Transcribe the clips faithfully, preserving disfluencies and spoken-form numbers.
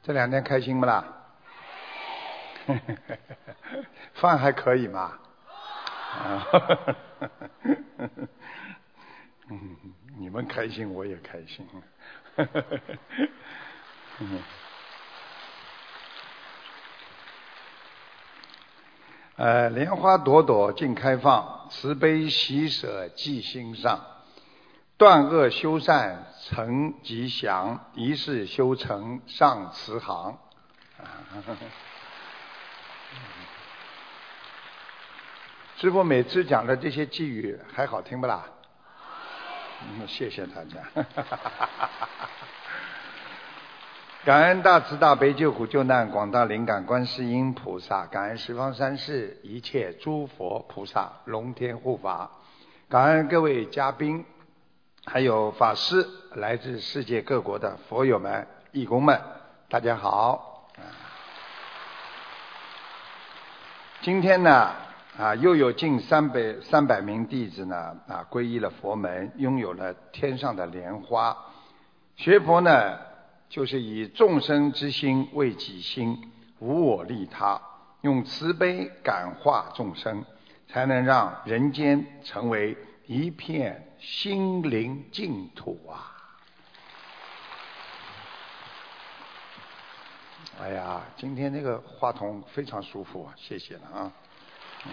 这两天开心不啦？饭还可以吗？啊，嗯，你们开心我也开心。呃，莲花朵朵尽开放，慈悲喜舍记心上。断恶修善成吉祥，一世修成上慈航。师父每次讲的这些寄语还好听不啦？嗯，谢谢大家。感恩大慈大悲救苦救难广大灵感观世音菩萨，感恩十方三世一切诸佛菩萨龙天护法，感恩各位嘉宾还有法师，来自世界各国的佛友们义工们，大家好。今天呢啊，又有近三百三百名弟子呢啊皈依了佛门，拥有了天上的莲花。学佛呢就是以众生之心为己心，无我利他，用慈悲感化众生，才能让人间成为一片心灵净土啊！哎呀，今天这个话筒非常舒服啊，谢谢了啊。嗯、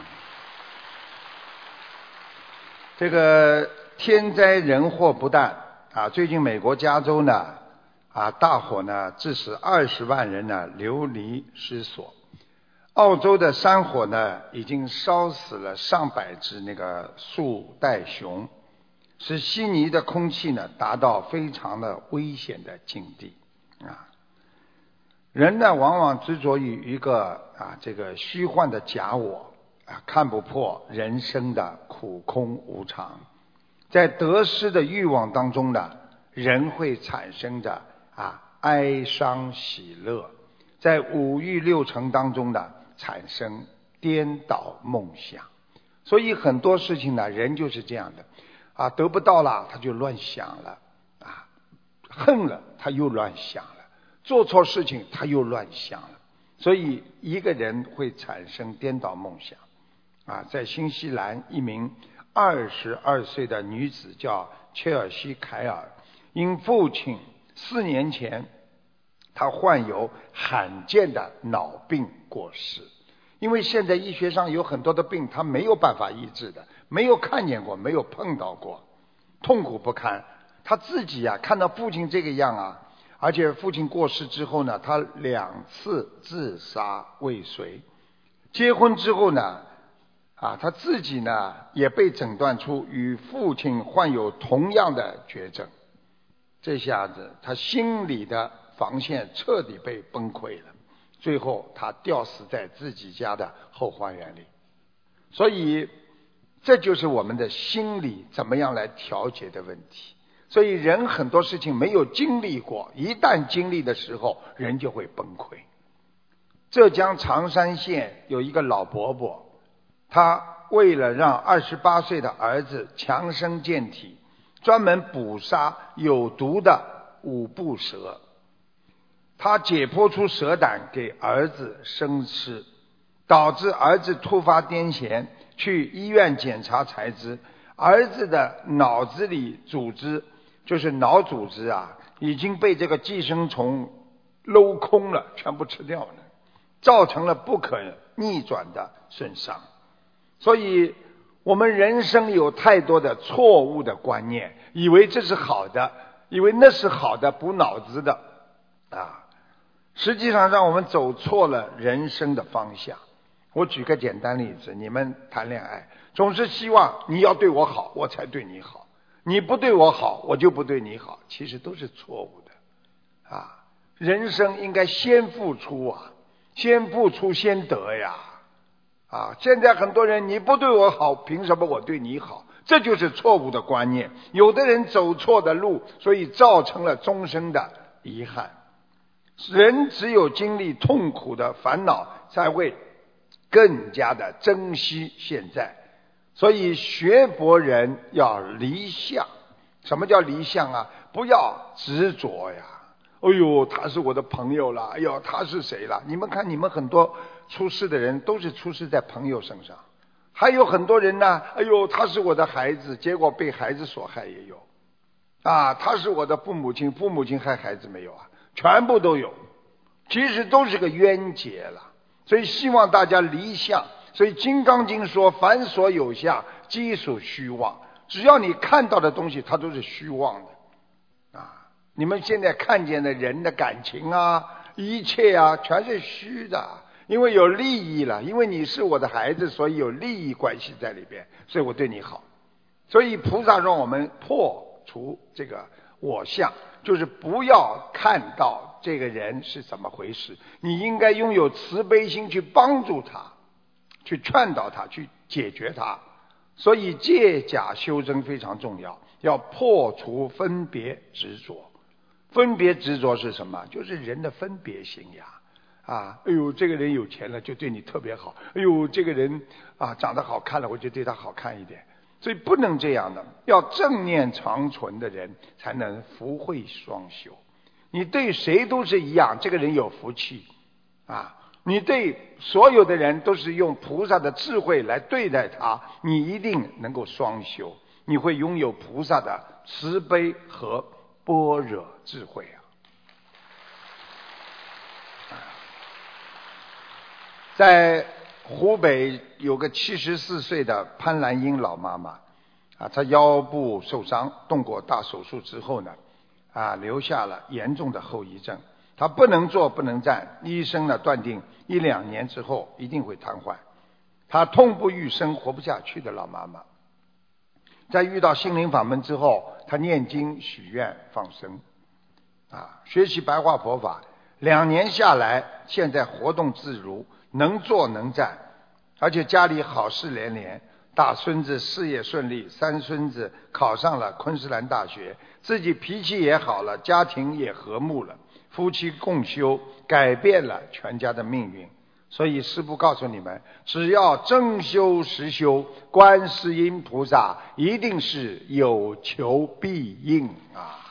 这个天灾人祸不断啊，最近美国加州呢啊大火呢，致使二十万人呢流离失所。澳洲的山火呢，已经烧死了上百只那个树袋熊，使悉尼的空气呢达到非常的危险的境地啊。人呢，往往执着于一个啊这个虚幻的假我啊，看不破人生的苦空无常。在得失的欲望当中呢，人会产生着啊哀伤喜乐，在五欲六尘当中呢，产生颠倒梦想。所以很多事情呢，人就是这样的啊，得不到了他就乱想了啊，恨了他又乱想了，做错事情他又乱想了。所以一个人会产生颠倒梦想啊。在新西兰，一名二十二岁的女子叫切尔西凯尔，因父亲四年前他患有罕见的脑病过世。因为现在医学上有很多的病他没有办法医治的，没有看见过，没有碰到过，痛苦不堪。他自己啊看到父亲这个样啊，而且父亲过世之后呢，他两次自杀未遂。结婚之后呢啊，他自己呢也被诊断出与父亲患有同样的绝症。这下子他心里的防线彻底被崩溃了，最后他吊死在自己家的后花园里。所以这就是我们的心理怎么样来调节的问题。所以人很多事情没有经历过，一旦经历的时候人就会崩溃。浙江常山县有一个老伯伯，他为了让二十八岁的儿子强身健体，专门捕杀有毒的五步蛇。他解剖出蛇胆给儿子生吃，导致儿子突发癫痫，去医院检查才知儿子的脑子里组织，就是脑组织啊，已经被这个寄生虫镂空了，全部吃掉了，造成了不可逆转的损伤。所以我们人生有太多的错误的观念，以为这是好的，以为那是好的补脑子的啊，实际上让我们走错了人生的方向。我举个简单例子，你们谈恋爱总是希望你要对我好我才对你好，你不对我好我就不对你好，其实都是错误的啊！人生应该先付出啊，先付出先得呀啊！现在很多人你不对我好，凭什么我对你好？这就是错误的观念。有的人走错的路，所以造成了终生的遗憾。人只有经历痛苦的烦恼，才会更加的珍惜现在。所以学佛人要离相。什么叫离相啊？不要执着呀！ 哎呦，他是我的朋友了，哎呦，他是谁了？你们看，你们很多出事的人都是出事在朋友身上，还有很多人呢，哎呦，他是我的孩子，结果被孩子所害也有，啊，他是我的父母亲，父母亲害孩子没有啊？全部都有，其实都是个冤结了。所以希望大家离相。所以《金刚经》说：“凡所有相，皆属虚妄。”只要你看到的东西，它都是虚妄的啊！你们现在看见的人的感情啊，一切啊，全是虚的，因为有利益了。因为你是我的孩子，所以有利益关系在里边，所以我对你好。所以菩萨让我们破除这个我相，就是不要看到这个人是怎么回事，你应该拥有慈悲心去帮助他，去劝导他，去解决他。所以借假修真非常重要，要破除分别执着。分别执着是什么？就是人的分别心呀。啊，哎呦，这个人有钱了就对你特别好，哎呦，这个人啊长得好看了，我就对他好看一点。所以不能这样的，要正念长存的人才能福慧双修。你对谁都是一样，这个人有福气啊。你对所有的人都是用菩萨的智慧来对待他，你一定能够双修，你会拥有菩萨的慈悲和般若智慧啊！在湖北有个七十四岁的潘兰英老妈妈啊，她腰部受伤，动过大手术之后呢，啊，留下了严重的后遗症。他不能坐不能站，医生呢断定一两年之后一定会瘫痪。他痛不欲生，活不下去的老妈妈，在遇到心灵法门之后，他念经许愿放生，啊，学习白话佛法，两年下来，现在活动自如，能坐能站，而且家里好事连连，大孙子事业顺利，三孙子考上了昆士兰大学，自己脾气也好了，家庭也和睦了。夫妻共修，改变了全家的命运。所以师父告诉你们，只要真修实修，观世音菩萨一定是有求必应啊！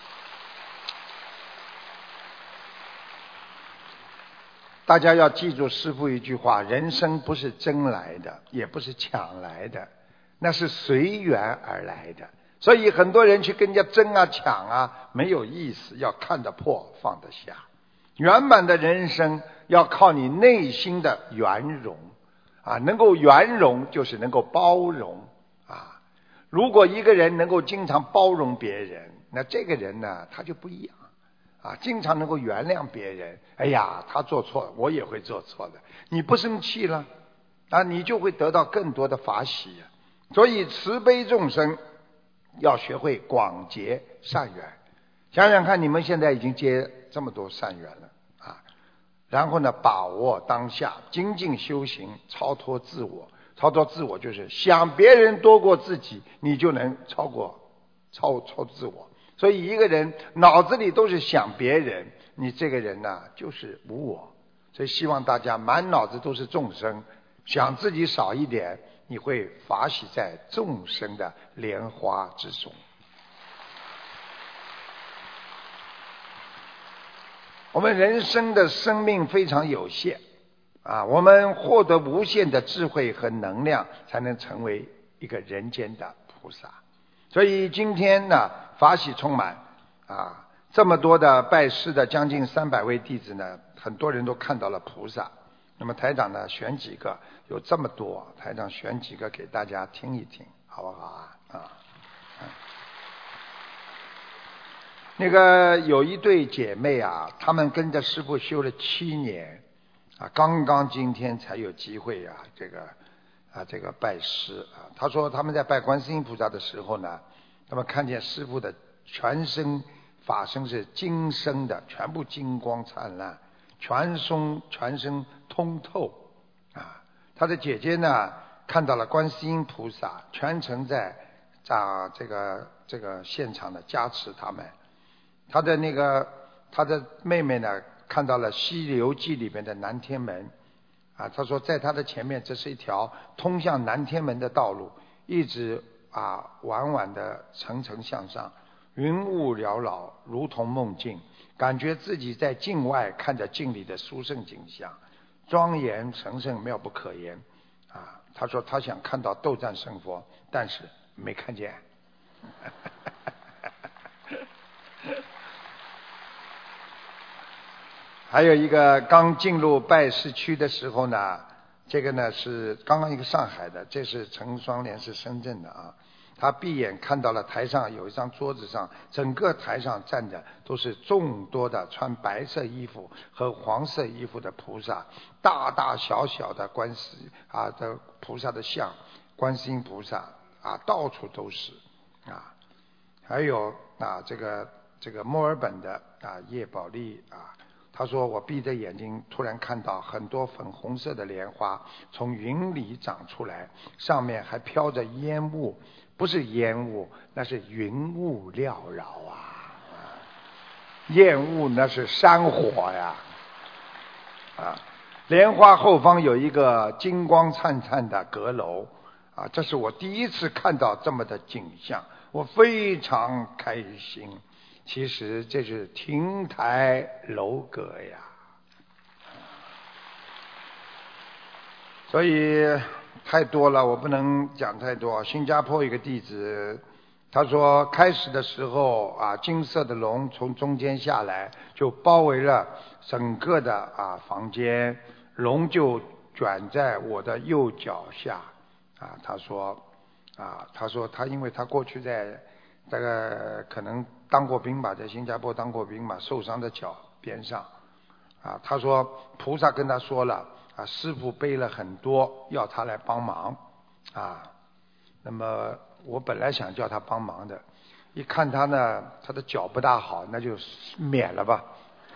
大家要记住师父一句话：人生不是争来的，也不是抢来的，那是随缘而来的。所以很多人去跟人家争啊抢啊没有意思，要看得破放得下。圆满的人生要靠你内心的圆融啊，能够圆融就是能够包容啊。如果一个人能够经常包容别人，那这个人呢他就不一样啊，经常能够原谅别人。哎呀，他做错我也会做错的，你不生气了啊，你就会得到更多的法喜啊。所以慈悲众生要学会广结善缘。想想看，你们现在已经结这么多善缘了啊，然后呢，把握当下，精进修行，超脱自我。超脱自我就是想别人多过自己，你就能超过超超自我。所以一个人脑子里都是想别人，你这个人呢就是无我。所以希望大家满脑子都是众生，想自己少一点，你会法喜在众生的莲花之中。我们人生的生命非常有限啊，我们获得无限的智慧和能量，才能成为一个人间的菩萨。所以今天呢，法喜充满啊，这么多的拜师的将近三百位弟子呢，很多人都看到了菩萨。那么台长呢，选几个，有这么多，台长选几个给大家听一听，好不好啊？啊，那个有一对姐妹啊，她们跟着师父修了七年啊，刚刚今天才有机会啊，这个啊这个拜师啊。她说他们在拜观世音菩萨的时候呢，他们看见师父的全身法身是金身的，全部金光灿烂，全身全身通透啊。她的姐姐呢看到了观世音菩萨全程在在这个这个现场的加持他们。他的那个他的妹妹呢看到了《西游记》里面的南天门啊，他说在他的前面这是一条通向南天门的道路，一直啊缓缓的层层向上， 云雾缭绕，如同梦境，感觉自己在境外看着境里的殊胜景象，庄严神圣，妙不可言啊！他说他想看到斗战胜佛，但是没看见。还有一个刚进入拜师区的时候呢，这个呢是刚刚一个上海的，这是陈双莲是深圳的啊。他闭眼看到了台上有一张桌子上，整个台上站着都是众多的穿白色衣服和黄色衣服的菩萨，大大小小的观世啊的菩萨的像，观世音菩萨啊到处都是啊。还有啊这个这个墨尔本的啊叶宝利啊。他说我闭着眼睛突然看到很多粉红色的莲花从云里长出来，上面还飘着烟雾，不是烟雾，那是云雾缭绕啊，烟雾那是山火呀啊！莲花后方有一个金光灿灿的阁楼啊，这是我第一次看到这么的景象，我非常开心。其实这是亭台楼阁呀，所以太多了，我不能讲太多。新加坡一个弟子，他说开始的时候啊，金色的龙从中间下来，就包围了整个的啊房间，龙就卷在我的右脚下啊。他说啊，他说他因为他过去在大概可能当过兵吧，在新加坡当过兵嘛，受伤的脚边上啊。他说菩萨跟他说了啊，师父背了很多，要他来帮忙啊。那么我本来想叫他帮忙的，一看他呢，他的脚不大好，那就免了吧。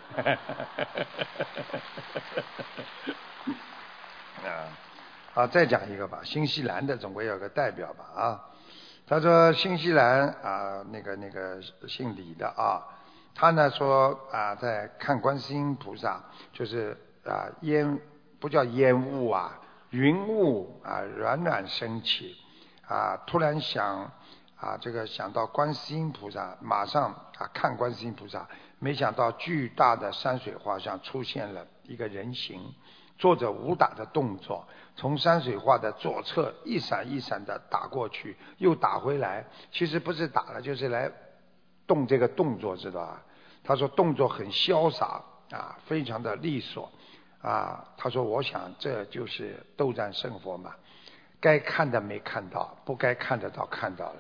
啊，啊，再讲一个吧，新西兰的总归有个代表吧啊。他说新西兰啊，那个那个姓李的啊，他呢说啊，在看观世音菩萨，就是啊烟不叫烟雾啊，云雾啊软软升起啊，突然想啊这个想到观世音菩萨，马上啊看观世音菩萨，没想到巨大的山水画上出现了一个人形，做着武打的动作，从山水画的左侧一闪一闪的打过去，又打回来。其实不是打了，就是来动这个动作，知道吧？他说动作很潇洒啊，非常的利索啊。他说我想这就是斗战胜佛嘛，该看的没看到，不该看的倒看到了。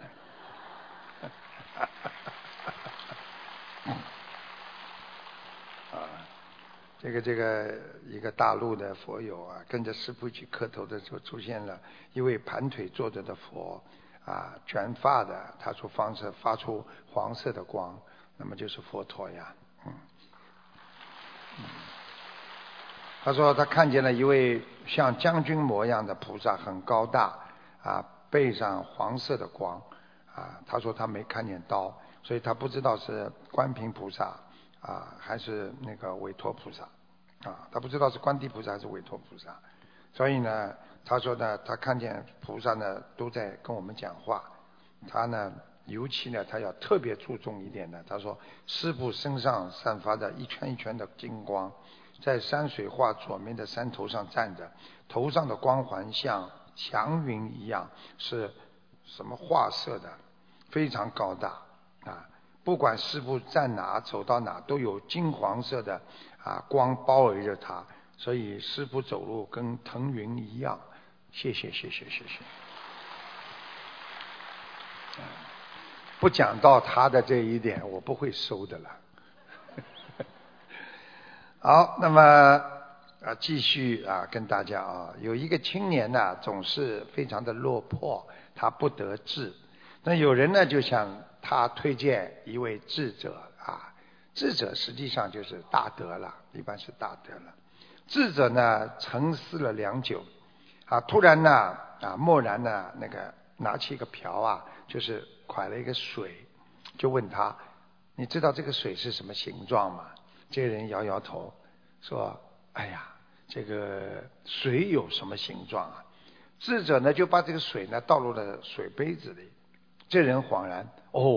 啊。这个这个一个大陆的佛友啊，跟着师父去磕头的时候，出现了一位盘腿坐着的佛啊，卷发的，他说方式发出黄色的光，那么就是佛陀呀。嗯，嗯他说他看见了一位像将军模样的菩萨，很高大啊，背上黄色的光啊。他说他没看见刀，所以他不知道是观平菩萨啊，还是那个韦陀菩萨啊？他不知道是观地菩萨还是韦陀菩萨，所以呢，他说呢，他看见菩萨呢都在跟我们讲话，他呢，尤其呢，他要特别注重一点的，他说师父身上散发着一圈一圈的金光，在山水画左面的山头上站着，头上的光环像祥云一样，是什么画色的，非常高大啊。不管师父站哪走到哪都有金黄色的啊光包围着他，所以师父走路跟腾云一样。谢谢谢谢谢谢。不讲到他的这一点，我不会收的了。好，那么啊继续啊跟大家啊，有一个青年呢、啊、总是非常的落魄，他不得志。那有人呢就想他推荐一位智者啊，智者实际上就是大德了，一般是大德了。智者呢沉思了良久啊，突然呢啊蓦然呢那个拿起一个瓢啊，就是蒯了一个水，就问他，你知道这个水是什么形状吗？这个人摇摇头说，哎呀，这个水有什么形状啊？智者呢就把这个水呢倒入了水杯子里，这人恍然，哦，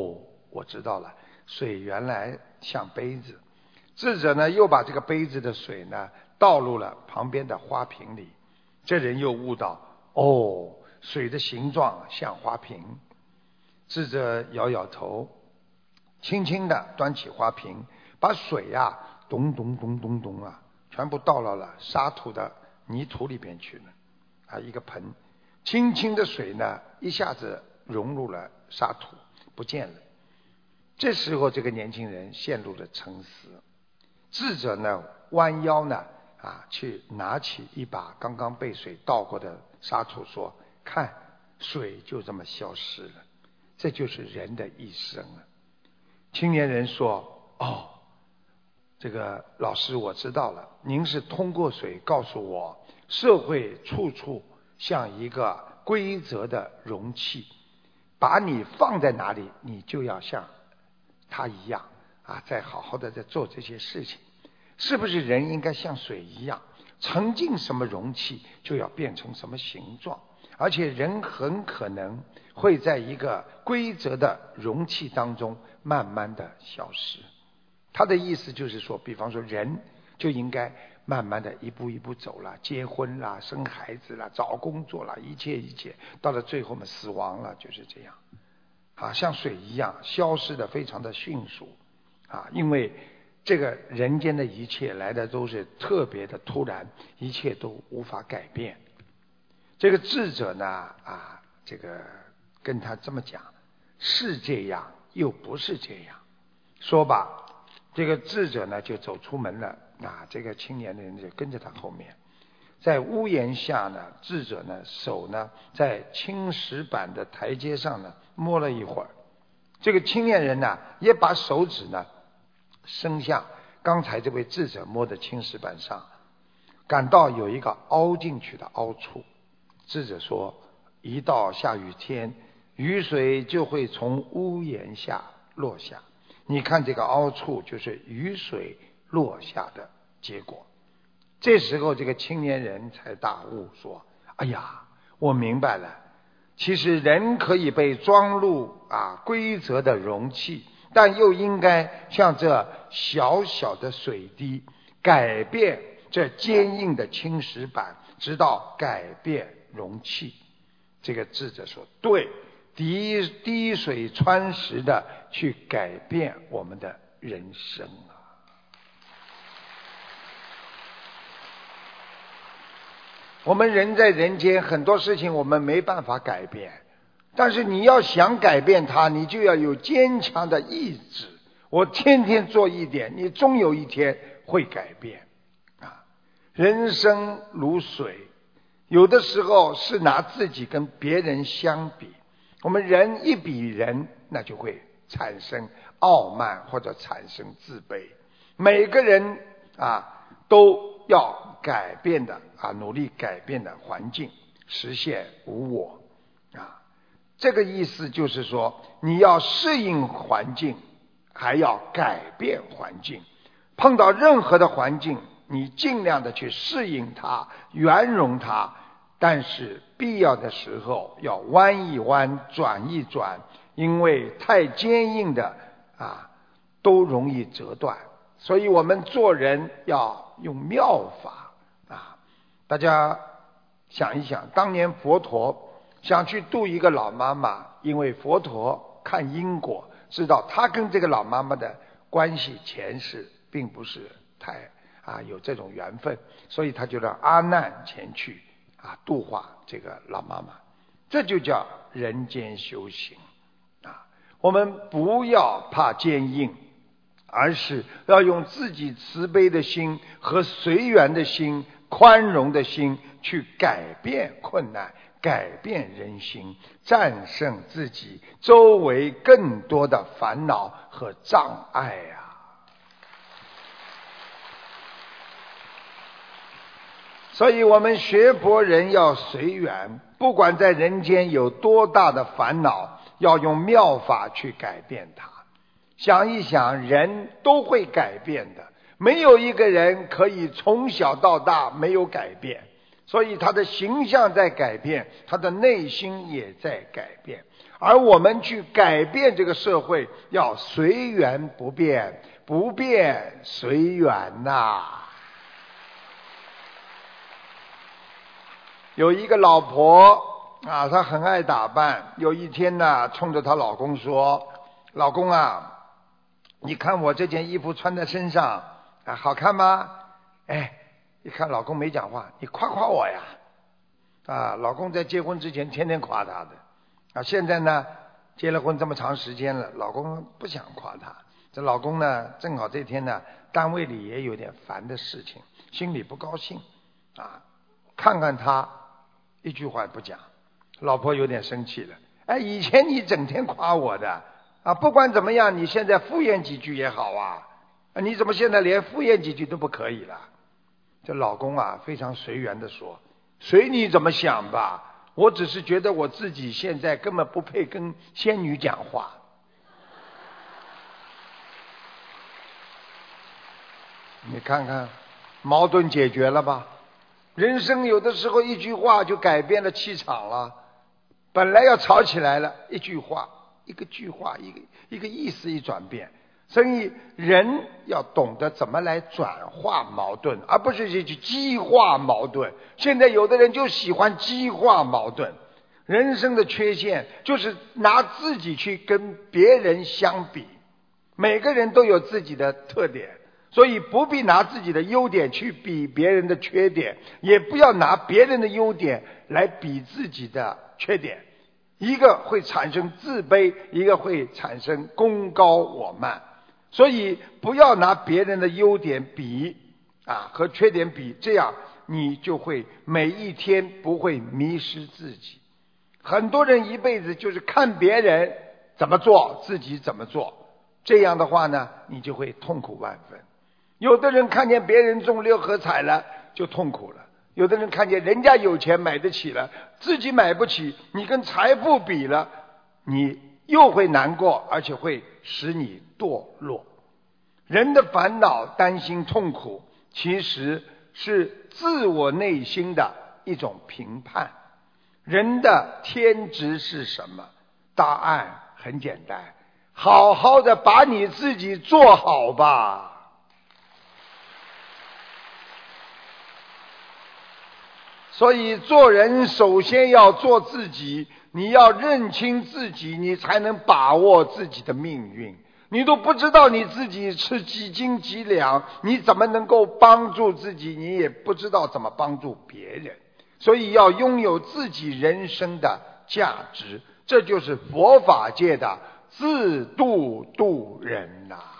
我知道了，水原来像杯子。智者呢，又把这个杯子的水呢倒入了旁边的花瓶里。这人又悟到，哦，水的形状像花瓶。智者摇摇头，轻轻地端起花瓶，把水啊咚咚咚咚咚啊全部倒到了沙土的泥土里边去了。啊，一个盆，轻轻的水呢一下子融入了沙土，不见了。这时候这个年轻人陷入了沉思。智者呢弯腰呢啊去拿起一把刚刚被水倒过的沙土，说，看，水就这么消失了，这就是人的一生了。青年人说，哦，这个老师我知道了，您是通过水告诉我，社会处处像一个规则的容器，把你放在哪里，你就要像他一样啊，再好好的在做这些事情。是不是人应该像水一样，沉进什么容器就要变成什么形状？而且人很可能会在一个规则的容器当中慢慢的消失。他的意思就是说，比方说人就应该慢慢的一步一步走了，结婚啦，生孩子啦，找工作啦，一切一切，到了最后嘛，死亡了，就是这样啊，像水一样消失的非常的迅速啊，因为这个人间的一切来的都是特别的突然，一切都无法改变。这个智者呢啊，这个跟他这么讲，是这样又不是这样。说吧，这个智者呢就走出门了啊，这个青年人就跟着他后面。在屋檐下呢，智者呢手呢在青石板的台阶上呢摸了一会儿，这个青年人呢也把手指呢伸向刚才这位智者摸的青石板上，感到有一个凹进去的凹处。智者说，一到下雨天，雨水就会从屋檐下落下，你看这个凹处就是雨水落下的结果。这时候这个青年人才大悟，说，哎呀，我明白了，其实人可以被装入啊规则的容器，但又应该像这小小的水滴，改变这坚硬的青石板，直到改变容器。这个智者说，对，滴滴水穿石的去改变我们的人生啊。我们人在人间，很多事情我们没办法改变，但是你要想改变它，你就要有坚强的意志。我天天做一点，你终有一天会改变啊！人生如水，有的时候是拿自己跟别人相比，我们人一比人，那就会产生傲慢或者产生自卑。每个人啊都要改变的啊，努力改变的环境，实现无我啊。这个意思就是说，你要适应环境，还要改变环境。碰到任何的环境，你尽量的去适应它，圆融它，但是必要的时候要弯一弯，转一转，因为太坚硬的啊都容易折断。所以我们做人要用妙法啊！大家想一想，当年佛陀想去度一个老妈妈，因为佛陀看因果，知道他跟这个老妈妈的关系前世并不是太啊有这种缘分，所以他就让阿难前去啊度化这个老妈妈。这就叫人间修行啊！我们不要怕坚硬，而是要用自己慈悲的心和随缘的心、宽容的心去改变困难，改变人心，战胜自己周围更多的烦恼和障碍啊！所以我们学佛人要随缘，不管在人间有多大的烦恼，要用妙法去改变它。想一想，人都会改变的，没有一个人可以从小到大没有改变，所以他的形象在改变，他的内心也在改变。 而我们去改变这个社会，要随缘不变，不变随缘呐。有一个老婆啊，她很爱打扮。有一天呢，冲着她老公说：“老公啊，你看我这件衣服穿在身上啊，好看吗？”哎，一看老公没讲话，你夸夸我呀！啊，老公在结婚之前天天夸她的，啊，现在呢，结了婚这么长时间了，老公不想夸她。这老公呢，正好这天呢，单位里也有点烦的事情，心里不高兴，啊，看看她。一句话也不讲，老婆有点生气了。哎，以前你整天夸我的啊，不管怎么样，你现在敷衍几句也好啊，啊你怎么现在连敷衍几句都不可以了？这老公啊，非常随缘的说：“随你怎么想吧，我只是觉得我自己现在根本不配跟仙女讲话。”你看看，矛盾解决了吧？人生有的时候一句话就改变了气场了，本来要吵起来了，一句话，一个句话，一个一个意思一转变。所以人要懂得怎么来转化矛盾，而不是去激化矛盾。现在有的人就喜欢激化矛盾。人生的缺陷就是拿自己去跟别人相比，每个人都有自己的特点。所以不必拿自己的优点去比别人的缺点，也不要拿别人的优点来比自己的缺点。一个会产生自卑，一个会产生功高我慢。所以不要拿别人的优点比啊和缺点比，这样你就会每一天不会迷失自己。很多人一辈子就是看别人怎么做，自己怎么做，这样的话呢，你就会痛苦万分。有的人看见别人中六合彩了就痛苦了，有的人看见人家有钱买得起了，自己买不起，你跟财富比了，你又会难过，而且会使你堕落。人的烦恼、担心、痛苦，其实是自我内心的一种评判。人的天职是什么？答案很简单，好好的把你自己做好吧。所以做人首先要做自己，你要认清自己，你才能把握自己的命运。你都不知道你自己是几斤几两，你怎么能够帮助自己？你也不知道怎么帮助别人。所以要拥有自己人生的价值，这就是佛法界的自度度人呐、啊。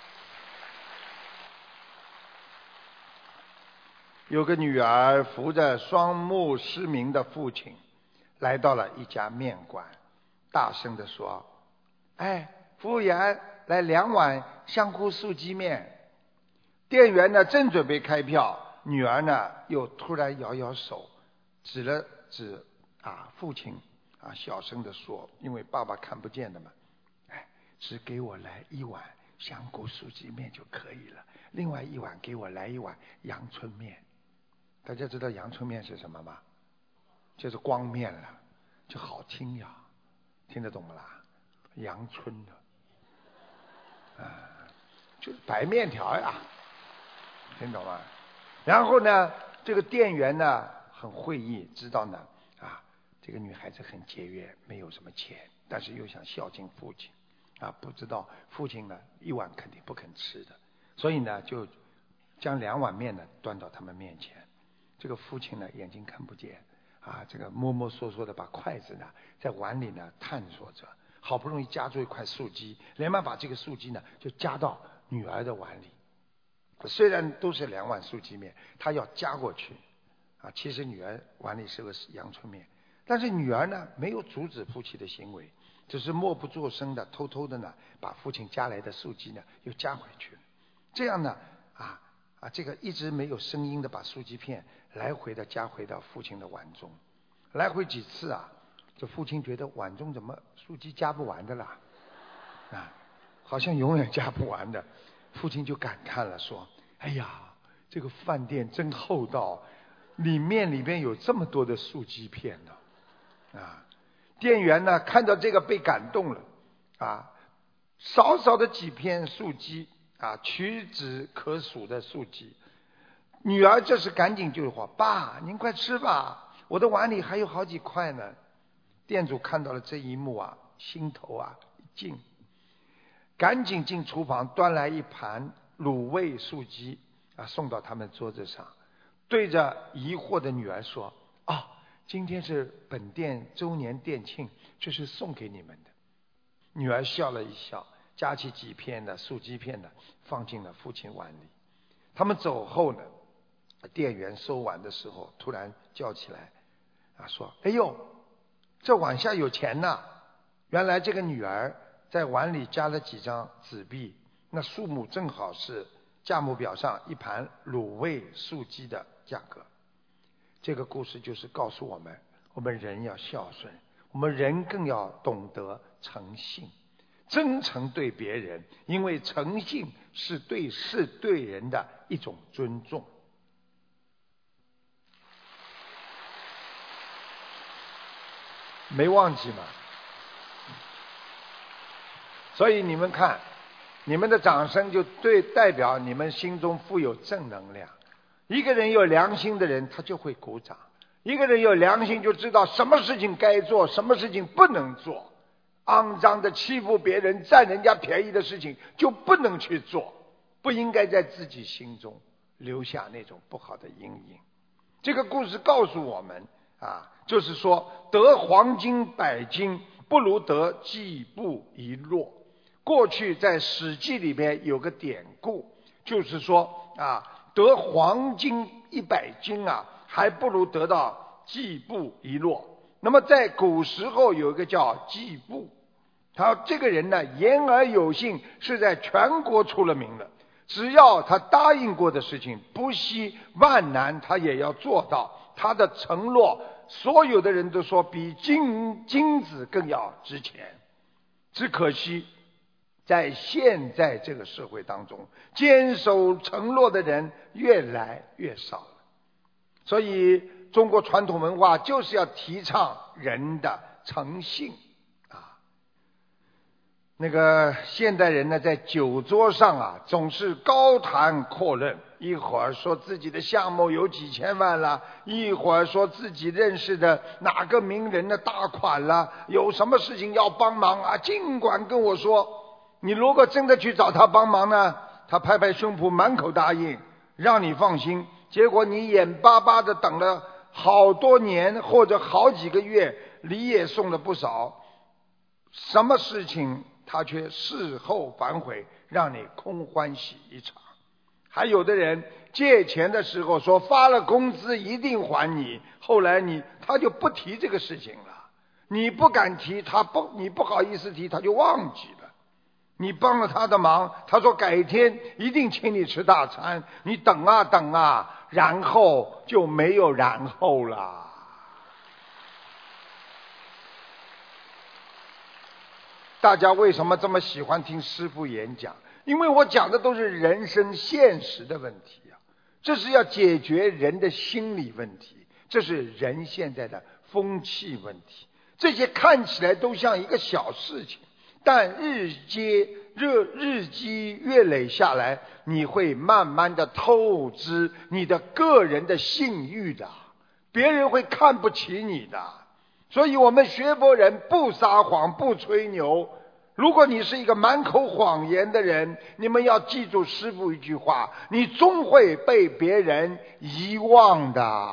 有个女儿扶着双目失明的父亲来到了一家面馆，大声地说：“哎，服务员，来两碗香菇素鸡面。”店员呢正准备开票，女儿呢又突然摇摇手，指了指啊父亲啊，小声地说：“因为爸爸看不见的嘛，哎，只给我来一碗香菇素鸡面就可以了，另外一碗给我来一碗阳春面。”大家知道阳春面是什么吗？就是光面了，就好听呀，听得懂不啦？阳春的，啊，就是白面条呀，听懂吗？然后呢，这个店员呢很会意，知道呢啊，这个女孩子很节约，没有什么钱，但是又想孝敬父亲，啊，不知道父亲呢一碗肯定不肯吃的，所以呢就将两碗面呢端到他们面前。这个父亲呢眼睛看不见啊，这个摸摸索索的把筷子呢在碗里呢探索着，好不容易夹住一块素鸡，连忙把这个素鸡呢就夹到女儿的碗里。虽然都是两碗素鸡面，他要夹过去啊，其实女儿碗里是个阳春面，但是女儿呢没有阻止父亲的行为，只是默不作声的偷偷的呢把父亲夹来的素鸡呢又夹回去了。这样呢啊啊，这个一直没有声音的把素鸡片来回的夹回到父亲的碗中，来回几次啊，这父亲觉得碗中怎么素鸡夹不完的啦，啊，好像永远夹不完的。父亲就感叹了，说：“哎呀，这个饭店真厚道，里面里边有这么多的素鸡片呢。”啊， 店员呢看到这个被感动了啊，少少的几片素鸡啊，屈指可数的素鸡。女儿这时赶紧就说：“爸，您快吃吧，我的碗里还有好几块呢。”店主看到了这一幕啊，心头啊一惊，赶紧进厨房端来一盘卤味素鸡啊，送到他们桌子上，对着疑惑的女儿说：“啊，今天是本店周年店庆，这是送给你们的。”女儿笑了一笑，夹起几片的素鸡片呢，放进了父亲碗里。他们走后呢，店员收碗的时候突然叫起来啊，说：“哎呦，这碗下有钱呐！”原来这个女儿在碗里加了几张纸币，那数目正好是价目表上一盘卤味素鸡的价格。这个故事就是告诉我们，我们人要孝顺，我们人更要懂得诚信，真诚对别人，因为诚信是对事对人的一种尊重。没忘记吗？所以你们看，你们的掌声就对代表你们心中富有正能量。一个人有良心的人，他就会鼓掌；一个人有良心，就知道什么事情该做，什么事情不能做。肮脏的欺负别人、占人家便宜的事情就不能去做，不应该在自己心中留下那种不好的阴影。这个故事告诉我们啊，就是说得黄金百斤不如得季布一落。过去在《史记》里面有个典故，就是说啊，得黄金一百斤啊，还不如得到季布一落。那么在古时候有一个叫季布，他这个人呢言而有信，是在全国出了名的。只要他答应过的事情，不惜万难他也要做到。他的承诺，所有的人都说比金金子更要值钱。只可惜在现在这个社会当中，坚守承诺的人越来越少了。所以中国传统文化就是要提倡人的诚信啊。那个现代人呢，在酒桌上啊，总是高谈阔论，一会儿说自己的项目有几千万了，一会儿说自己认识的哪个名人的大款了，有什么事情要帮忙啊，尽管跟我说。你如果真的去找他帮忙呢，他拍拍胸脯满口答应，让你放心。结果你眼巴巴的等了好多年或者好几个月，礼也送了不少，什么事情他却事后反悔，让你空欢喜一场。还有的人借钱的时候说发了工资一定还你，后来你他就不提这个事情了，你不敢提，他不你不好意思提，他就忘记了。你帮了他的忙，他说改天一定请你吃大餐，你等啊等啊，然后就没有然后了。大家为什么这么喜欢听师父演讲？因为我讲的都是人生现实的问题啊，这是要解决人的心理问题，这是人现在的风气问题。这些看起来都像一个小事情，但日积日日积月累下来，你会慢慢的透支你的个人的信誉的，别人会看不起你的。所以我们学佛人不撒谎不吹牛。如果你是一个满口谎言的人，你们要记住师父一句话，你终会被别人遗忘的。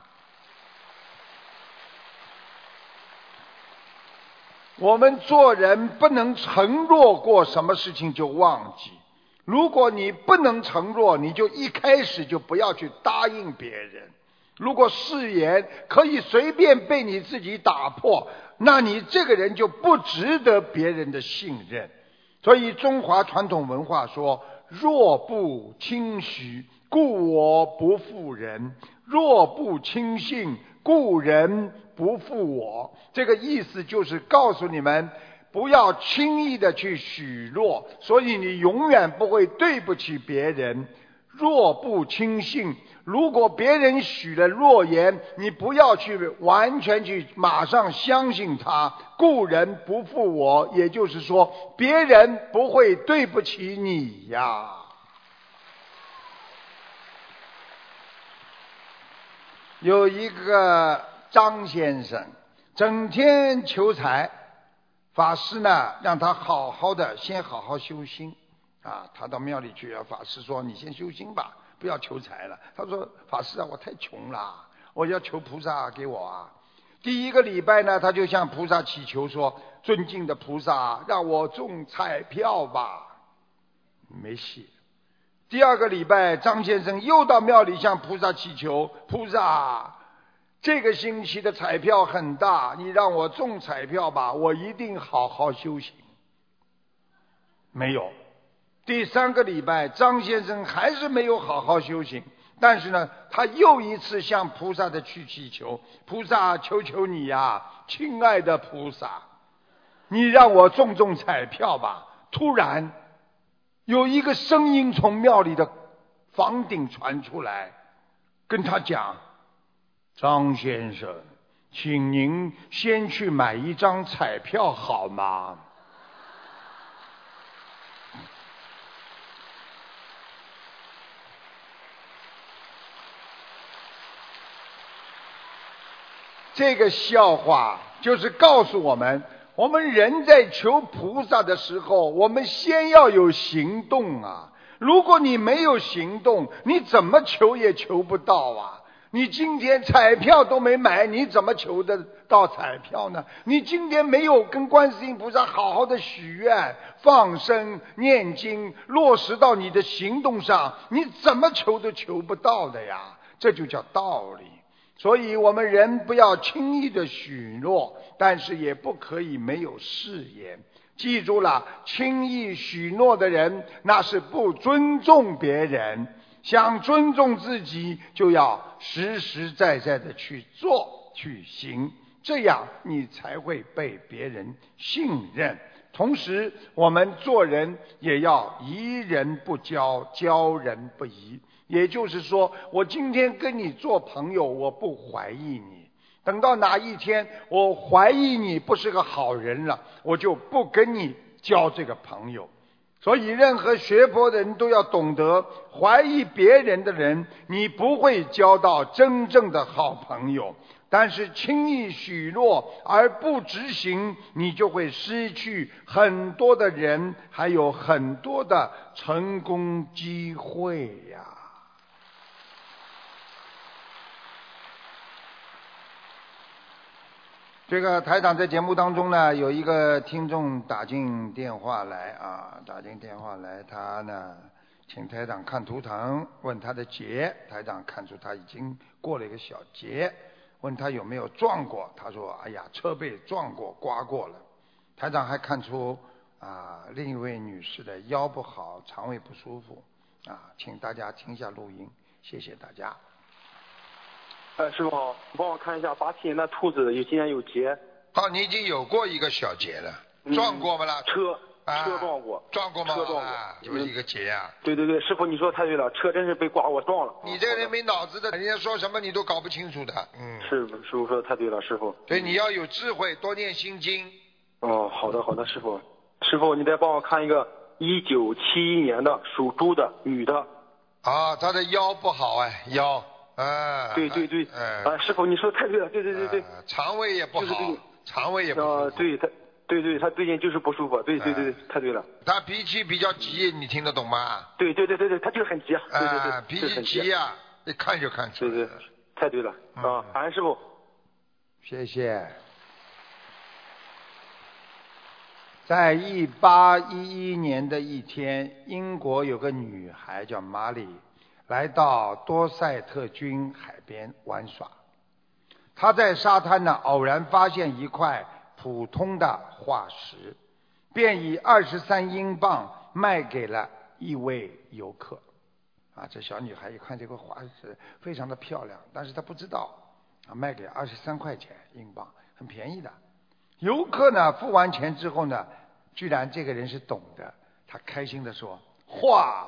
我们做人不能承诺过什么事情就忘记，如果你不能承诺，你就一开始就不要去答应别人。如果誓言可以随便被你自己打破，那你这个人就不值得别人的信任。所以中华传统文化说，若不轻许，故我不负人；若不轻信，故人不负我。这个意思就是告诉你们，不要轻易的去许诺，所以你永远不会对不起别人。 若不轻信，如果别人许了诺言，你不要去完全去马上相信他。故人不负我，也就是说，别人不会对不起你呀。有一个张先生，整天求财，法师呢让他好好的先好好修心啊。他到庙里去，法师说你先修心吧，不要求财了。他说法师啊，我太穷了，我要求菩萨给我啊。第一个礼拜呢，他就向菩萨祈求说，尊敬的菩萨，让我中彩票吧。没戏。第二个礼拜，张先生又到庙里向菩萨祈求，菩萨，这个星期的彩票很大，你让我中彩票吧，我一定好好修行。没有。第三个礼拜，张先生还是没有好好修行，但是呢，他又一次向菩萨的去祈求，菩萨，求求你呀，亲爱的菩萨，你让我中中彩票吧。突然有一个声音从庙里的房顶传出来，跟他讲，张先生，请您先去买一张彩票好吗？这个笑话就是告诉我们，我们人在求菩萨的时候，我们先要有行动啊！如果你没有行动，你怎么求也求不到啊！你今天彩票都没买，你怎么求得到彩票呢？你今天没有跟观世音菩萨好好的许愿、放生、念经，落实到你的行动上，你怎么求都求不到的呀！这就叫道理。所以我们人不要轻易的许诺，但是也不可以没有誓言。记住了，轻易许诺的人，那是不尊重别人。想尊重自己，就要实实在在的去做去行，这样你才会被别人信任。同时我们做人也要疑人不交，交人不疑。也就是说，我今天跟你做朋友，我不怀疑你，等到哪一天我怀疑你不是个好人了，我就不跟你交这个朋友。所以任何学佛的人都要懂得，怀疑别人的人，你不会交到真正的好朋友。但是轻易许诺而不执行，你就会失去很多的人，还有很多的成功机会呀。这个台长在节目当中呢，有一个听众打进电话来啊，打进电话来，他呢请台长看图腾，问他的劫，台长看出他已经过了一个小劫，问他有没有撞过，他说哎呀，车被撞过，刮过了。台长还看出啊另一位女士的腰不好，肠胃不舒服啊，请大家听一下录音，谢谢大家。 呃，师傅好，帮我看一下八七年的兔子，有今年有劫。 哦，你已经有过一个小劫了， 嗯、 撞过吗啦？ 车， 啊、 车撞过， 撞过吗？ 车撞过， 啊、就是一个劫呀、啊。 对对对，师傅你说太对了，车真是被刮我撞了。 你这个人没脑子的，人家说什么你都搞不清楚的。嗯， 是师傅说的太对了，师傅。 对，你要有智慧，多念心经。 哦，好的好的，师傅，师傅你再帮我看一个一九七一年的属猪的女的。 啊，她的腰不好哎，腰。啊， 对对对， 嗯、 啊，师傅你说的太对了，对对对对， 呃、肠胃也不好， 就是这个、 肠胃也不好。 呃，对他，对对，他最近就是不舒服，对对对对，太对了。 他脾气比较急，你听得懂吗？ 对对对对对，他就是很急啊，对对对， 啊，脾气急呀，一看就看出来。 对对，太对了啊，感恩师傅。 谢谢。在一八一一年的一天，英国有个女孩叫玛丽。来到多塞特郡海边玩耍，他在沙滩呢偶然发现一块普通的化石，便以二十三英镑卖给了一位游客。啊，这小女孩一看这个化石非常的漂亮，但是她不知道啊，卖给二十三块钱英镑，很便宜的。游客呢付完钱之后呢，居然这个人是懂的，他开心的说：“哇！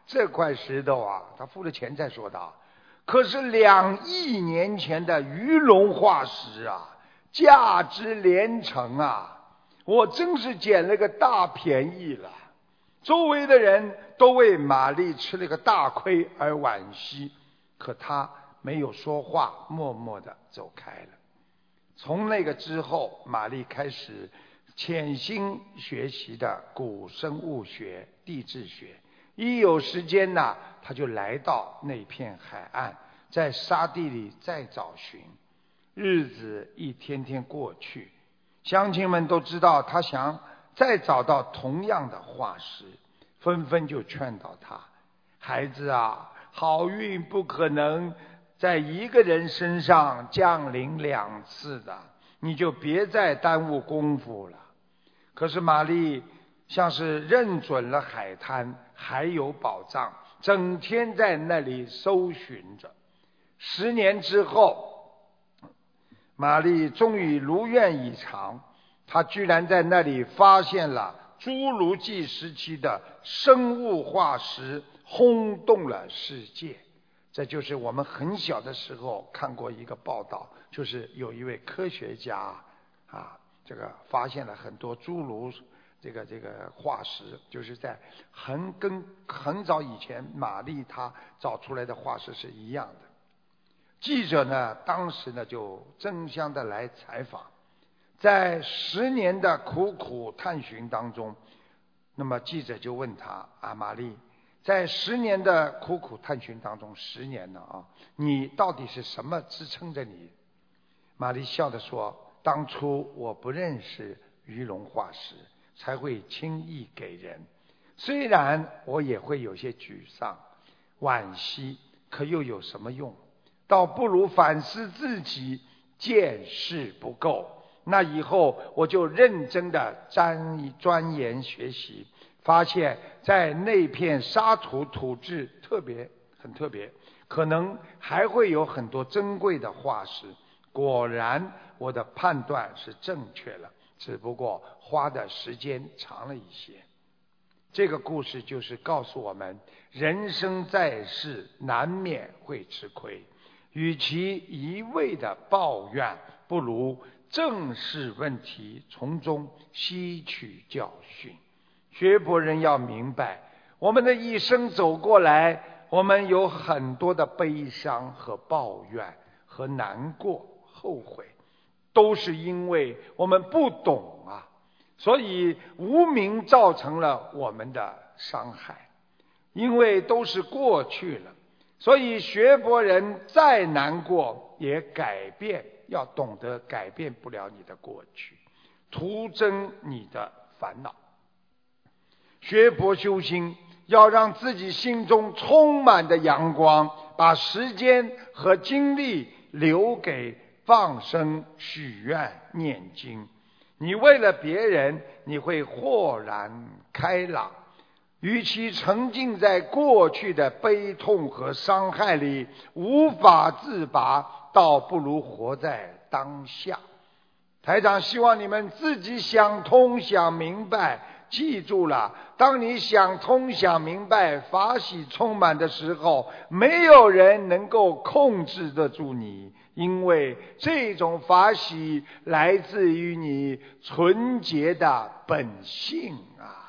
这块石头啊，他付了钱才说的，可是两亿年前的鱼龙化石啊，价值连城啊！我真是捡了个大便宜了。周围的人都为玛丽吃了个大亏而惋惜，可她没有说话，默默地走开了。从那个之后，玛丽开始潜心学习的古生物学、地质学。一有时间呢，她就来到那片海岸，在沙地里再找寻。日子一天天过去，乡亲们都知道她想再找到同样的化石，纷纷就劝导她：孩子啊，好运不可能在一个人身上降临两次的，你就别再耽误功夫了。可是玛丽像是认准了海滩还有宝藏，整天在那里搜寻着。十年之后，玛丽终于如愿以偿，她居然在那里发现了侏罗纪时期的生物化石，轰动了世界。这就是我们很小的时候看过一个报道，就是有一位科学家啊，这个发现了很多侏儒这个这个化石，就是在很跟很早以前玛丽她找出来的化石是一样的。记者呢，当时呢就争相的来采访，在十年的苦苦探寻当中，那么记者就问他啊，玛丽，在十年的苦苦探寻当中，十年了啊，你到底是什么支撑着你？玛丽笑着说，当初我不认识鱼龙化石，才会轻易给人。虽然我也会有些沮丧、惋惜，可又有什么用？倒不如反思自己见识不够。那以后我就认真的钻钻研学习，发现在那片沙土土质特别很特别，可能还会有很多珍贵的化石。果然我的判断是正确了，只不过花的时间长了一些。这个故事就是告诉我们，人生在世难免会吃亏，与其一味的抱怨，不如正视问题，从中吸取教训。学佛人要明白，我们的一生走过来，我们有很多的悲伤和抱怨和难过、后悔，都是因为我们不懂啊，所以无明造成了我们的伤害。因为都是过去了，所以学佛人再难过也改变，要懂得改变不了你的过去，徒增你的烦恼。学佛修心，要让自己心中充满的阳光，把时间和精力留给放生、许愿、念经。你为了别人，你会豁然开朗。与其沉浸在过去的悲痛和伤害里无法自拔，倒不如活在当下。台长希望你们自己想通想明白，记住了，当你想通想明白，法喜充满的时候，没有人能够控制得住你，因为这种法喜来自于你纯洁的本性啊。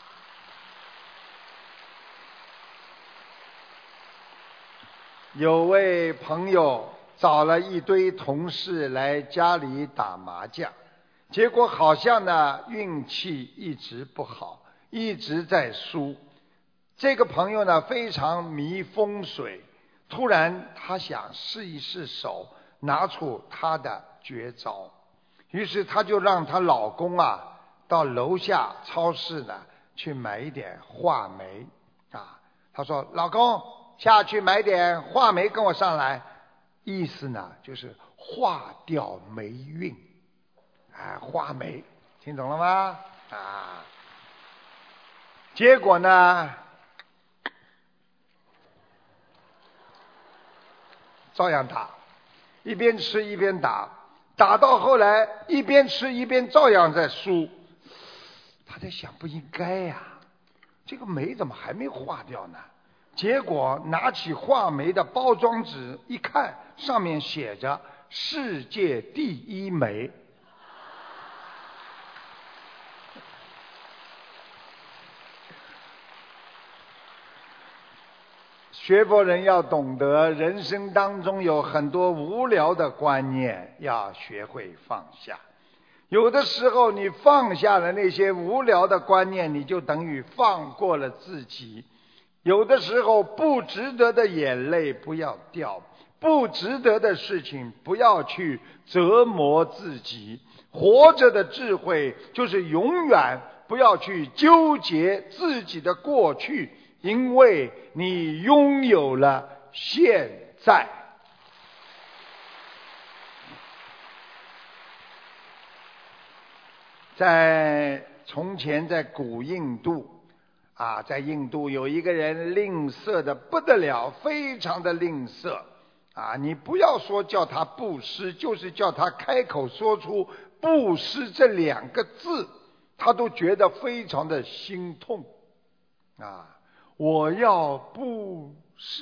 有位朋友找了一堆同事来家里打麻将，结果好像呢运气一直不好，一直在输。这个朋友呢非常迷风水，突然他想试一试手，拿出他的绝招。于是他就让她老公啊到楼下超市呢去买一点话梅啊。他说，老公下去买点话梅跟我上来，意思呢就是化掉霉运。啊，话梅，听懂了吗？啊，结果呢，照样打，一边吃一边打，打到后来一边吃一边照样在输。他在想，不应该呀、啊，这个霉怎么还没化掉呢？ 结果拿起话梅的包装纸一看，上面写着世界第一梅。学佛人要懂得，人生当中有很多无聊的观念，要学会放下。有的时候你放下了那些无聊的观念，你就等于放过了自己。有的时候不值得的眼泪不要掉，不值得的事情不要去折磨自己。活着的智慧就是永远不要去纠结自己的过去，因为你拥有了现在。在从前，在古印度啊，在印度有一个人吝啬的不得了，非常的吝啬啊！你不要说叫他布施，就是叫他开口说出布施这两个字，他都觉得非常的心痛啊！我要布施，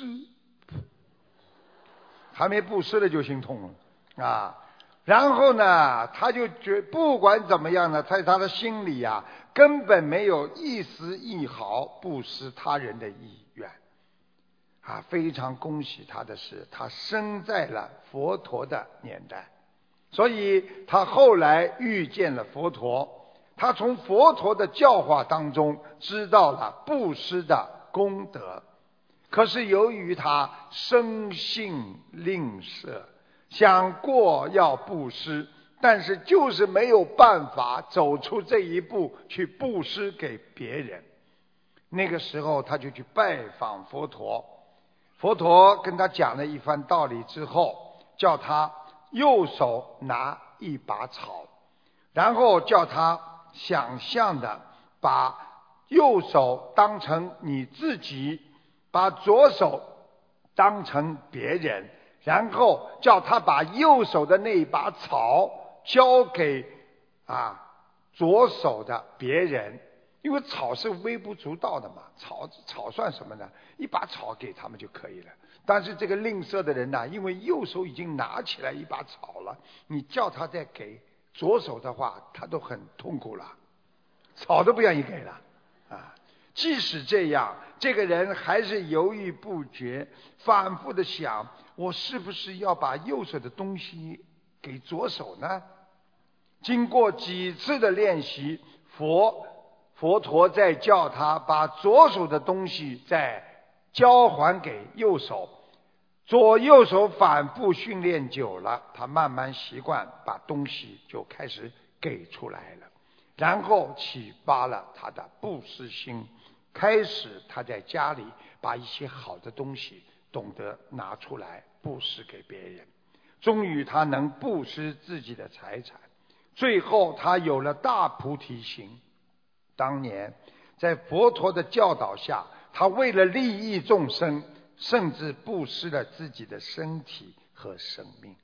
还没布施了就心痛了啊！然后呢，他就觉不管怎么样呢，在他的心里啊，根本没有一丝一毫布施他人的意愿啊！非常恭喜他的是，他生在了佛陀的年代，所以他后来遇见了佛陀，他从佛陀的教化当中知道了布施的功德。可是由于他生性吝啬，想过要布施，但是就是没有办法走出这一步去布施给别人。那个时候他就去拜访佛陀，佛陀跟他讲了一番道理之后，叫他右手拿一把草，然后叫他想象的把右手当成你自己，把左手当成别人，然后叫他把右手的那一把草交给啊左手的别人，因为草是微不足道的嘛，草草算什么呢？一把草给他们就可以了。但是这个吝啬的人呢、啊，因为右手已经拿起来一把草了，你叫他再给左手的话，他都很痛苦了，草都不愿意给了啊。即使这样，这个人还是犹豫不决，反复的想，我是不是要把右手的东西给左手呢？经过几次的练习，佛佛陀在叫他把左手的东西再交还给右手，左右手反复训练久了，他慢慢习惯，把东西就开始给出来了，然后启发了他的布施心。开始他在家里把一些好的东西懂得拿出来布施给别人，终于他能布施自己的财产，最后他有了大菩提心。当年在佛陀的教导下，他为了利益众生，甚至布施了自己的身体和生命。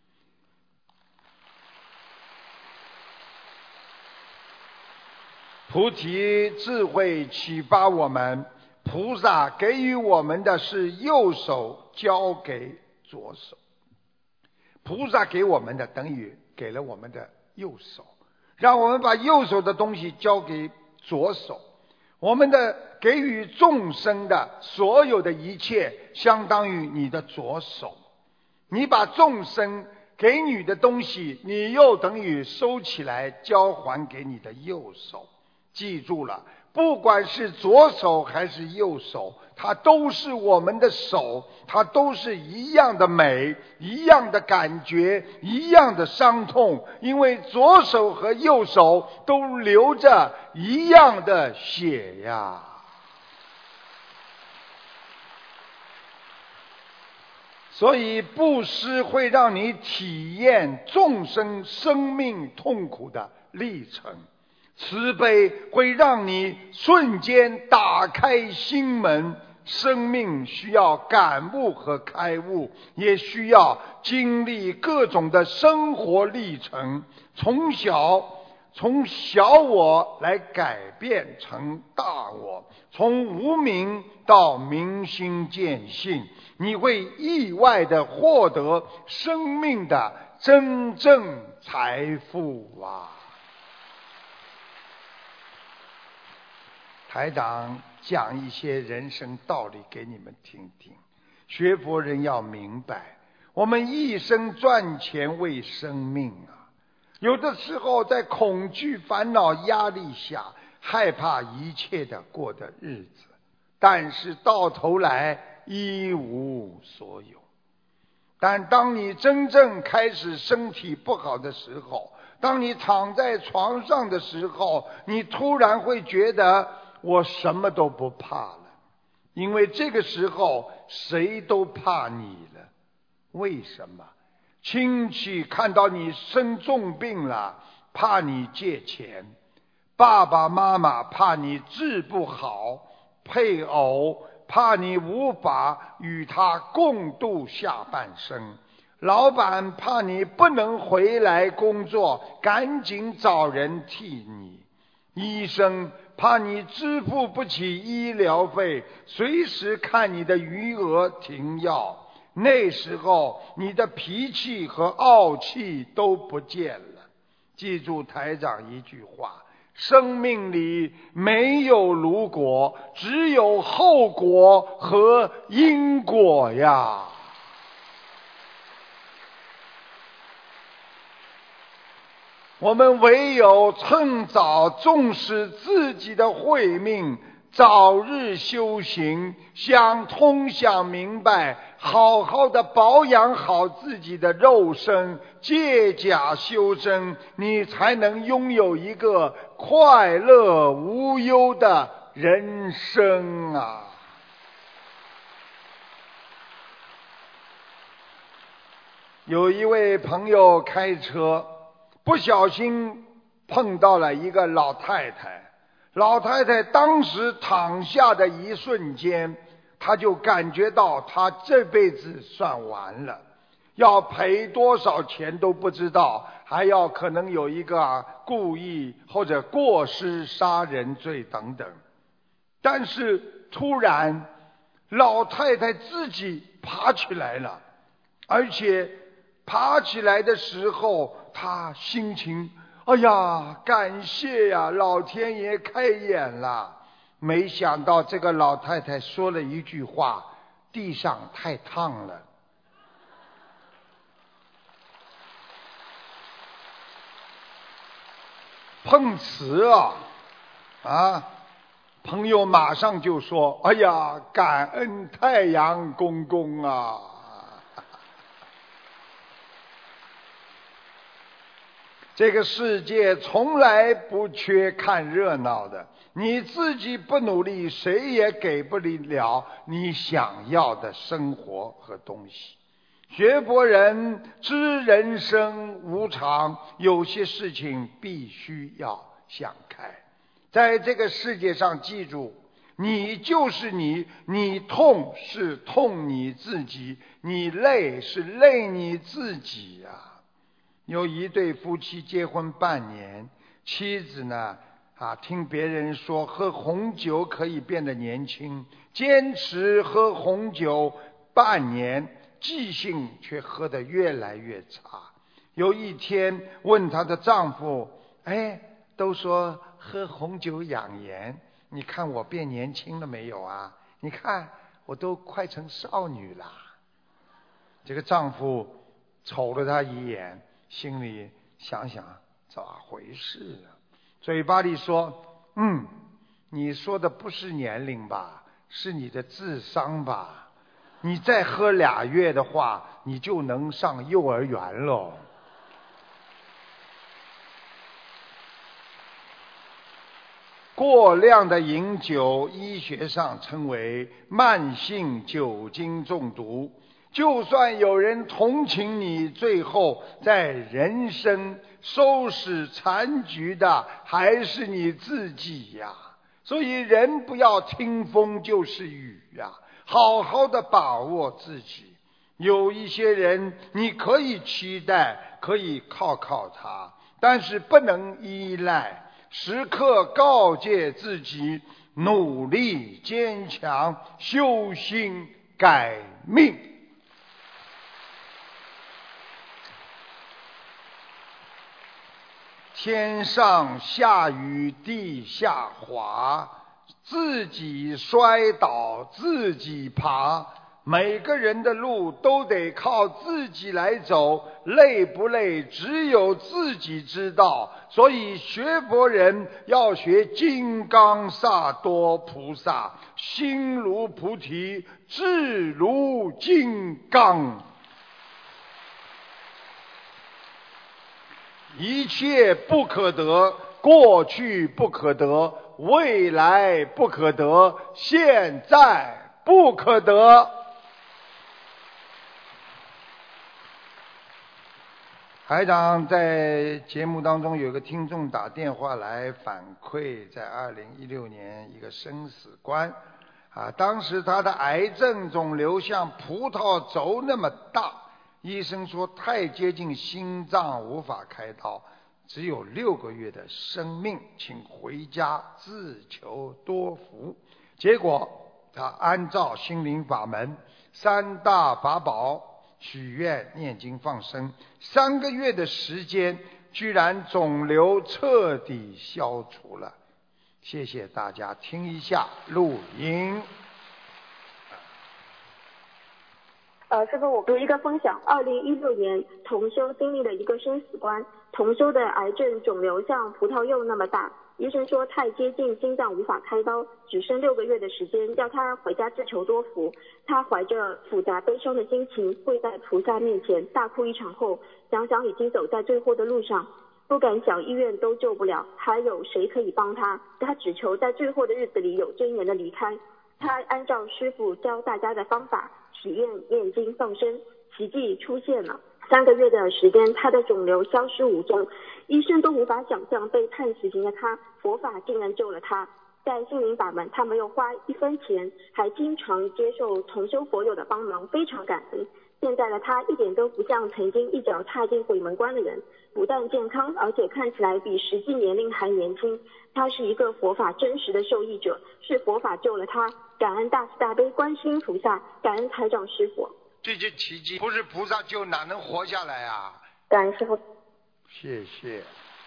菩提智慧启发我们，菩萨给予我们的是右手交给左手，菩萨给我们的等于给了我们的右手，让我们把右手的东西交给左手。我们的给予众生的所有的一切，相当于你的左手。你把众生给你的东西，你又等于收起来交还给你的右手。记住了，不管是左手还是右手，它都是我们的手，它都是一样的美，一样的感觉，一样的伤痛，因为左手和右手都流着一样的血呀。所以布施会让你体验众生生命痛苦的历程，慈悲会让你瞬间打开心门。生命需要感悟和开悟，也需要经历各种的生活历程。从小从小我来改变成大我，从无明到明心见性，你会意外地获得生命的真正财富啊！台长讲一些人生道理给你们听听，学佛人要明白，我们一生赚钱为生命啊！有的时候在恐惧、烦恼、压力下，害怕一切的过的日子，但是到头来一无所有。但当你真正开始身体不好的时候，当你躺在床上的时候，你突然会觉得我什么都不怕了，因为这个时候谁都怕你了。为什么？亲戚看到你生重病了，怕你借钱；爸爸妈妈怕你治不好；配偶怕你无法与他共度下半生；老板怕你不能回来工作，赶紧找人替你；医生怕你支付不起医疗费，随时看你的余额停药。那时候你的脾气和傲气都不见了。记住台长一句话，生命里没有如果，只有后果和因果呀。我们唯有趁早重视自己的慧命，早日修行，想通想明白，好好的保养好自己的肉身，借假修真，你才能拥有一个快乐无忧的人生啊！有一位朋友开车，不小心碰到了一个老太太。老太太当时躺下的一瞬间，她就感觉到她这辈子算完了，要赔多少钱都不知道，还要可能有一个故意或者过失杀人罪等等。但是突然老太太自己爬起来了，而且爬起来的时候她心情，哎呀，感谢呀，老天爷开眼了。没想到这个老太太说了一句话，地上太烫了。碰瓷啊！啊！朋友马上就说，哎呀，感恩太阳公公啊！这个世界从来不缺看热闹的，你自己不努力，谁也给不了你想要的生活和东西。学佛人知人生无常，有些事情必须要想开。在这个世界上，记住，你就是你，你痛是痛你自己，你累是累你自己呀、啊。有一对夫妻结婚半年，妻子呢啊，听别人说喝红酒可以变得年轻，坚持喝红酒半年，记性却喝得越来越差。有一天问她的丈夫，哎，都说喝红酒养颜，你看我变年轻了没有啊？你看我都快成少女了。这个丈夫瞅了她一眼，心里想想咋回事啊？嘴巴里说，嗯，你说的不是年龄吧，是你的智商吧？你再喝俩月的话，你就能上幼儿园了。过量的饮酒，医学上称为慢性酒精中毒。就算有人同情你，最后在人生收拾残局的还是你自己呀。所以人不要听风就是雨呀，好好的把握自己。有一些人你可以期待，可以靠靠他， 但是不能依赖，时刻告诫自己努力坚强，修心改命。天上下雨地下滑，自己摔倒自己爬，每个人的路都得靠自己来走，累不累只有自己知道。所以学佛人要学金刚萨埵菩萨，心如菩提，志如金刚。一切不可得，过去不可得，未来不可得，现在不可得。台长在节目当中有个听众打电话来反馈，在二零一六年一个生死观啊，当时他的癌症肿瘤像葡萄轴那么大，医生说太接近心脏，无法开刀，只有六个月的生命，请回家自求多福。结果他按照心灵法门三大法宝许愿念经放生，三个月的时间居然肿瘤彻底消除了。谢谢大家，听一下录音。 呃，师傅，我有一个分享，二零一六年同修经历了一个生死关，同修的癌症肿瘤像葡萄柚那么大，医生说太接近心脏无法开刀，只剩六个月的时间，叫他回家自求多福。他怀着复杂悲伤的心情跪在菩萨面前大哭一场后，想想已经走在最后的路上，不敢想医院都救不了，还有谁可以帮他？他只求在最后的日子里有尊严的离开。他按照师父教大家的方法体验念经放生，奇迹出现了。三个月的时间，他的肿瘤消失无踪，医生都无法想象被判死刑的他，佛法竟然救了他。在心灵法门，他没有花一分钱，还经常接受同修佛友的帮忙，非常感恩。现在的他一点都不像曾经一脚踏进鬼门关的人，不但健康，而且看起来比实际年龄还年轻。他是一个佛法真实的受益者，是佛法救了他。感恩大慈大悲观世音菩萨，感恩台长师父。 这些奇迹不是菩萨救，哪能活下来啊？ 感恩师父。 谢谢。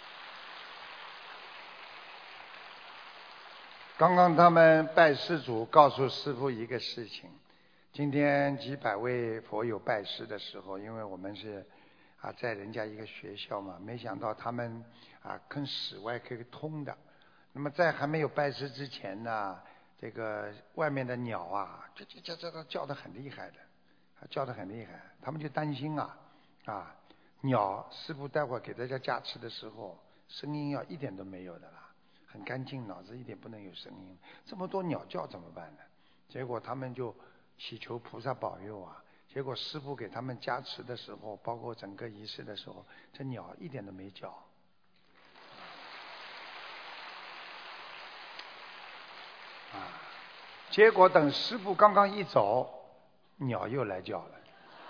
刚刚他们拜师祖告诉师父一个事情，今天几百位佛友拜师的时候，因为我们是啊在人家一个学校嘛，没想到他们啊跟室外可以通的。那么在还没有拜师之前呢，这个外面的鸟啊，这这这这这叫得很厉害的，叫得很厉害，他们就担心啊啊鸟师父待会儿给大家加持的时候，声音要一点都没有的啦，很干净，脑子一点不能有声音，这么多鸟叫怎么办呢？结果他们就祈求菩萨保佑啊，结果师父给他们加持的时候，包括整个仪式的时候，这鸟一点都没叫。啊！结果等师父刚刚一走，鸟又来叫了。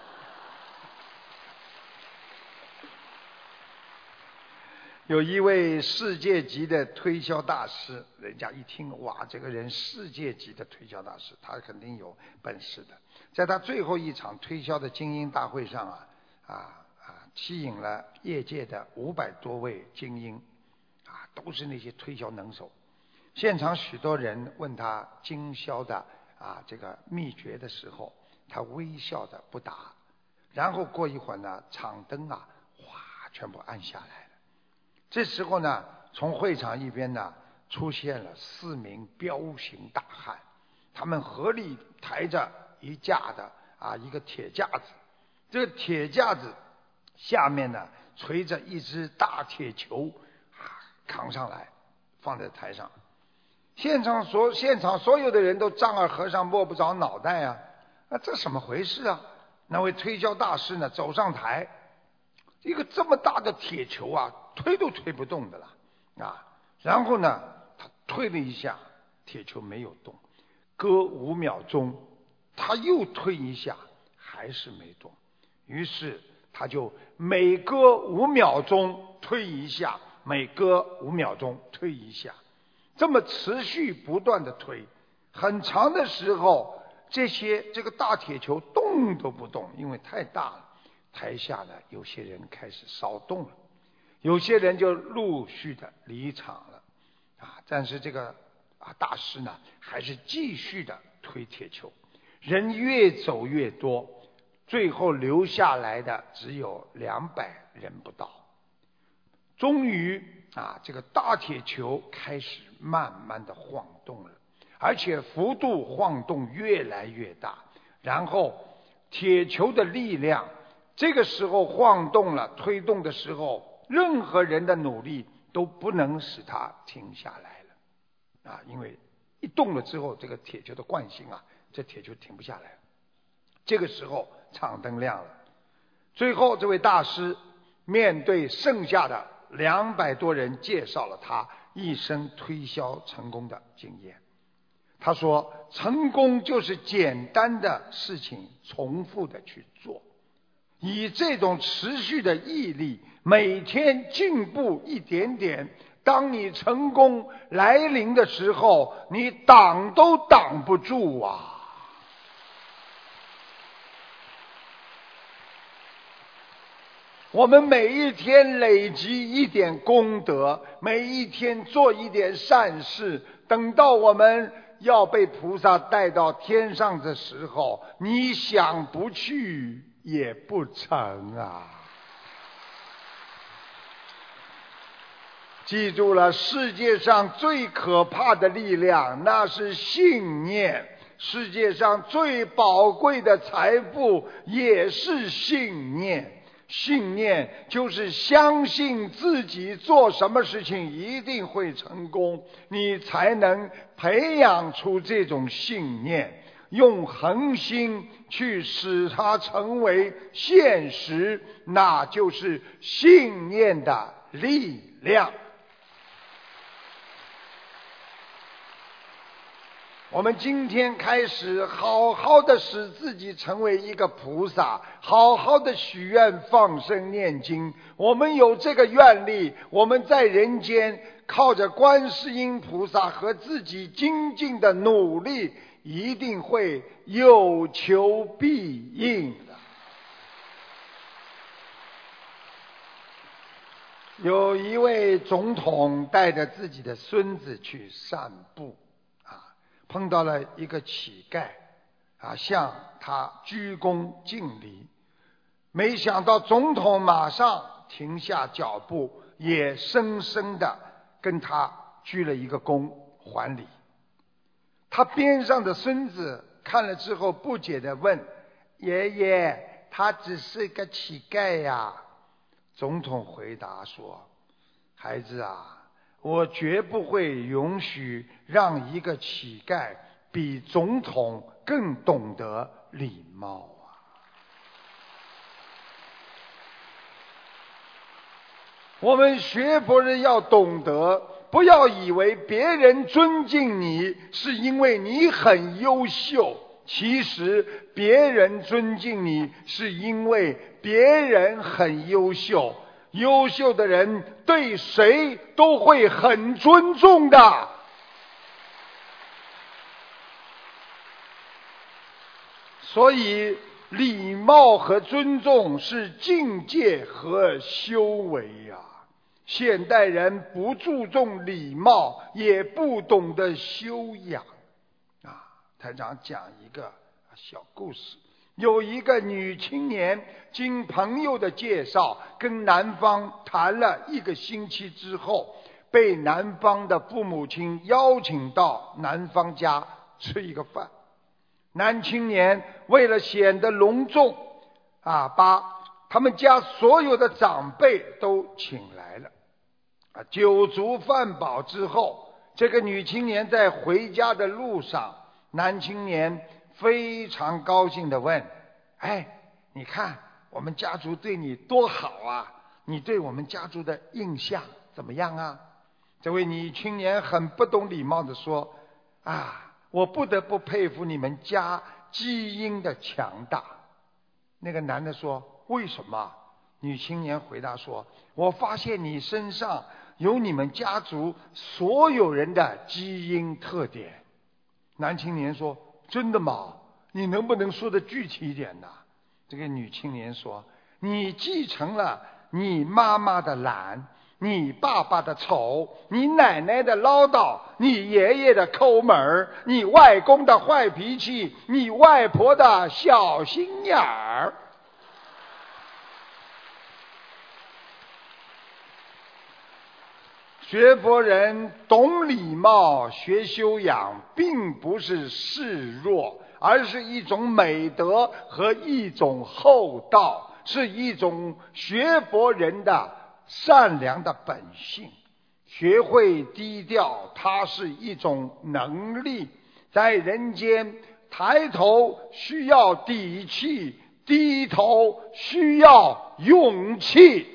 有一位世界级的推销大师，人家一听，哇，这个人世界级的推销大师，他肯定有本事的。在他最后一场推销的精英大会上啊啊啊，吸引了业界的五百多位精英，啊，都是那些推销能手。现场许多人问他经销的啊这个秘诀的时候，他微笑的不答。然后过一会儿呢，场灯啊哗全部暗下来了。这时候呢，从会场一边呢出现了四名彪形大汉，他们合力抬着一架的啊一个铁架子，这个铁架子下面呢垂着一只大铁球，啊扛上来放在台上。现场所现场所有的人都丈二和尚摸不着脑袋啊！啊，这什么回事啊？那位推销大师呢，走上台，一个这么大的铁球啊，推都推不动的了啊！然后呢，他推了一下，铁球没有动，隔五秒钟，他又推一下，还是没动。于是他就每隔五秒钟推一下，每隔五秒钟推一下，这么持续不断的推，很长的时候，这些这个大铁球动都不动，因为太大了。台下呢，有些人开始骚动了，有些人就陆续的离场了，啊，但是这个啊大师呢，还是继续的推铁球，人越走越多，最后留下来的只有两百人不到。终于啊，这个大铁球开始慢慢的晃动了，而且幅度晃动越来越大，然后铁球的力量这个时候晃动了，推动的时候，任何人的努力都不能使它停下来了啊！因为一动了之后，这个铁球的惯性啊，这铁球停不下来了。这个时候场灯亮了，最后这位大师面对剩下的两百多人，介绍了他一生推销成功的经验。他说，成功就是简单的事情重复的去做，以这种持续的毅力，每天进步一点点，当你成功来临的时候，你挡都挡不住啊！我们每一天累积一点功德，每一天做一点善事，等到我们要被菩萨带到天上的时候，你想不去也不成啊！记住了，世界上最可怕的力量，那是信念；世界上最宝贵的财富，也是信念。信念就是相信自己做什么事情一定会成功，你才能培养出这种信念，用恒心去使它成为现实，那就是信念的力量。我们今天开始好好的使自己成为一个菩萨，好好的许愿放生念经。我们有这个愿力，我们在人间靠着观世音菩萨和自己精进的努力，一定会有求必应的。有一位总统带着自己的孙子去散步，碰到了一个乞丐，啊，向他鞠躬敬礼。没想到总统马上停下脚步，也深深的跟他鞠了一个躬还礼。他边上的孙子看了之后不解地问：爷爷，他只是个乞丐呀。总统回答说：孩子啊，我绝不会允许让一个乞丐比总统更懂得礼貌啊！我们学佛人要懂得，不要以为别人尊敬你是因为你很优秀，其实别人尊敬你是因为别人很优秀。优秀的人对谁都会很尊重的。所以礼貌和尊重是境界和修为呀。现代人不注重礼貌，也不懂得修养啊。台长讲一个小故事，有一个女青年经朋友的介绍，跟男方谈了一个星期之后，被男方的父母亲邀请到男方家吃一个饭。男青年为了显得隆重啊，把他们家所有的长辈都请来了。啊，酒足饭饱之后，这个女青年在回家的路上，男青年非常高兴地问：哎，你看我们家族对你多好啊，你对我们家族的印象怎么样啊？这位女青年很不懂礼貌地说：啊，我不得不佩服你们家基因的强大。那个男的说：为什么？ 女青年回答说，我发现你身上有你们家族所有人的基因特点。男青年说，真的吗？你能不能说的具体一点呢？这个女青年说，你继承了你妈妈的懒，你爸爸的丑，你奶奶的唠叨，你爷爷的抠门儿，你外公的坏脾气，你外婆的小心眼儿。学佛人懂礼貌，学修养，并不是示弱，而是一种美德和一种厚道，是一种学佛人的善良的本性。学会低调，它是一种能力。在人间，抬头需要底气，低头需要勇气。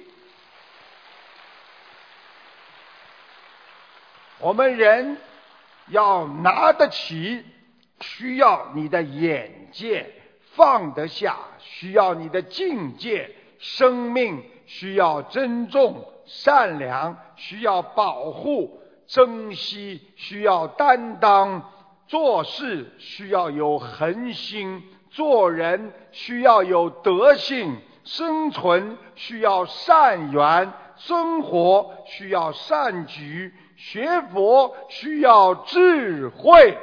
我们人要拿得起，需要你的眼界；放得下，需要你的境界；生命需要珍重，善良需要保护，珍惜需要担当，做事需要有恒心，做人需要有德性，生存需要善缘，生活需要善举，学佛需要智慧。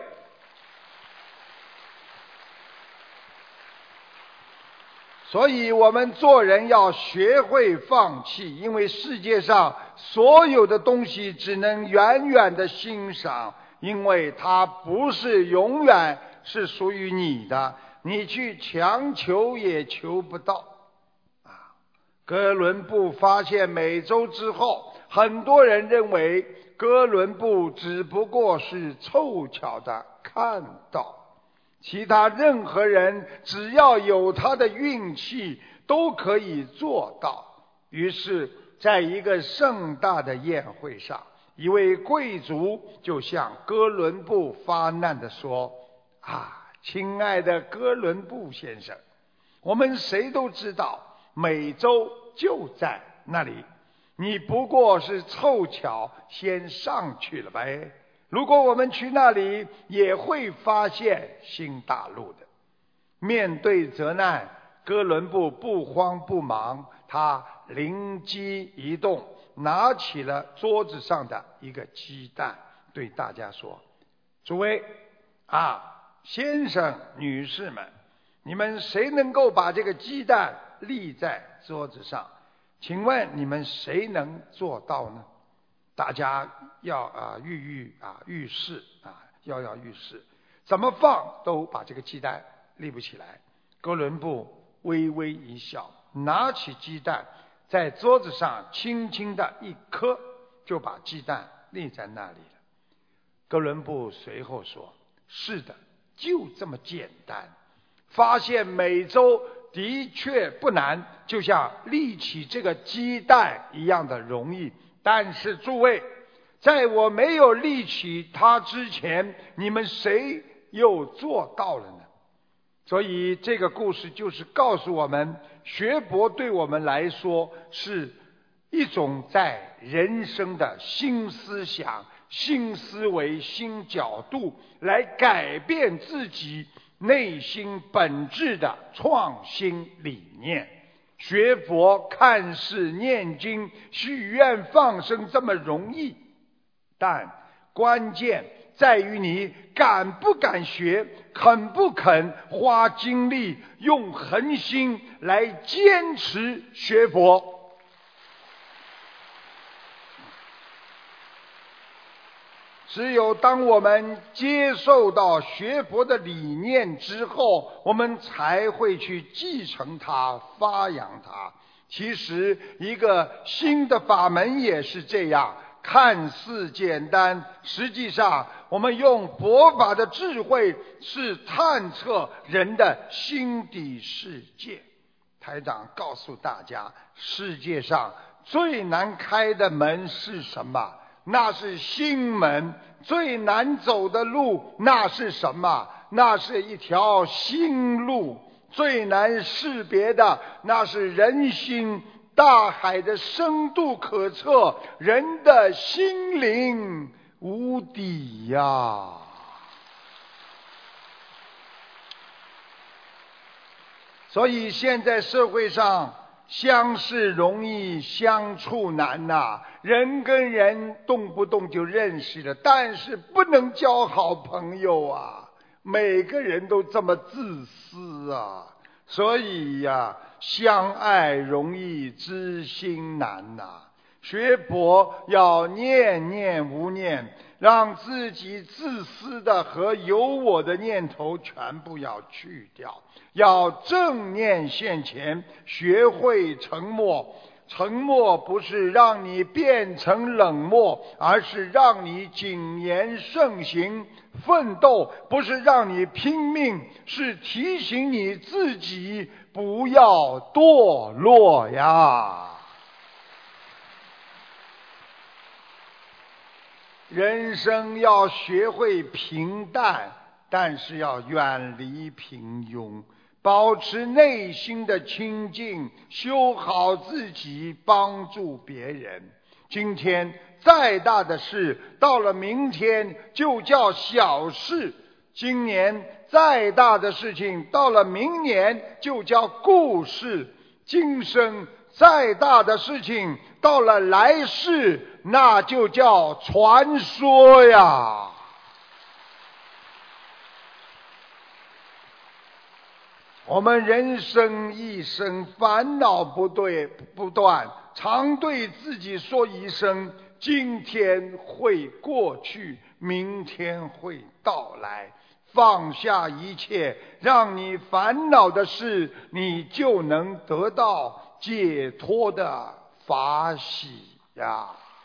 所以我们做人要学会放弃，因为世界上所有的东西只能远远的欣赏，因为它不是永远是属于你的，你去强求也求不到。啊，哥伦布发现美洲之后，很多人认为哥伦布只不过是凑巧的看到，其他任何人只要有他的运气都可以做到。于是在一个盛大的宴会上，一位贵族就向哥伦布发难地说，啊，亲爱的哥伦布先生，我们谁都知道美洲就在那里，你不过是凑巧先上去了呗。如果我们去那里，也会发现新大陆的。面对责难，哥伦布不慌不忙，他灵机一动，拿起了桌子上的一个鸡蛋，对大家说，诸位啊，先生女士们，你们谁能够把这个鸡蛋立在桌子上？请问你们谁能做到呢？大家要啊跃跃啊欲试啊跃跃欲试，怎么放都把这个鸡蛋立不起来。哥伦布微微一笑，拿起鸡蛋在桌子上轻轻的一磕，就把鸡蛋立在那里了。哥伦布随后说，是的，就这么简单，发现美洲的确不难，就像立起这个鸡蛋一样的容易。但是诸位，在我没有立起它之前，你们谁又做到了呢？所以这个故事就是告诉我们，学佛对我们来说是一种在人生的新思想、新思维、新角度来改变自己内心本质的创新理念。学佛看似念经、许愿、放生这么容易，但关键在于你敢不敢学，肯不肯花精力，用恒心来坚持学佛。只有当我们接受到学佛的理念之后，我们才会去继承它、发扬它。其实一个新的法门也是这样，看似简单，实际上我们用佛法的智慧是探测人的心底世界。台长告诉大家，世界上最难开的门是什么？那是心门。最难走的路那是什么？那是一条心路。最难识别的那是人心大海的深度可测，人的心灵无底呀。所以现在社会上相识容易相处难呐、啊，人跟人动不动就认识了，但是不能交好朋友啊，每个人都这么自私啊，所以呀、啊，相爱容易知心难呐、啊。学佛要念念无念，让自己自私的和有我的念头全部要去掉，要正念现前，学会沉默。沉默不是让你变成冷漠，而是让你谨言慎行。奋斗不是让你拼命，是提醒你自己不要堕落呀。人生要学会平淡，但是要远离平庸，保持内心的清净，修好自己，帮助别人。今天再大的事，到了明天就叫小事；今年再大的事情，到了明年就叫故事；今生再大的事情，到了来世那就叫传说呀。我们人生一生烦恼不对不断，常对自己说一声：今天会过去，明天会到来。放下一切让你烦恼的事，你就能得到解脱的法喜呀。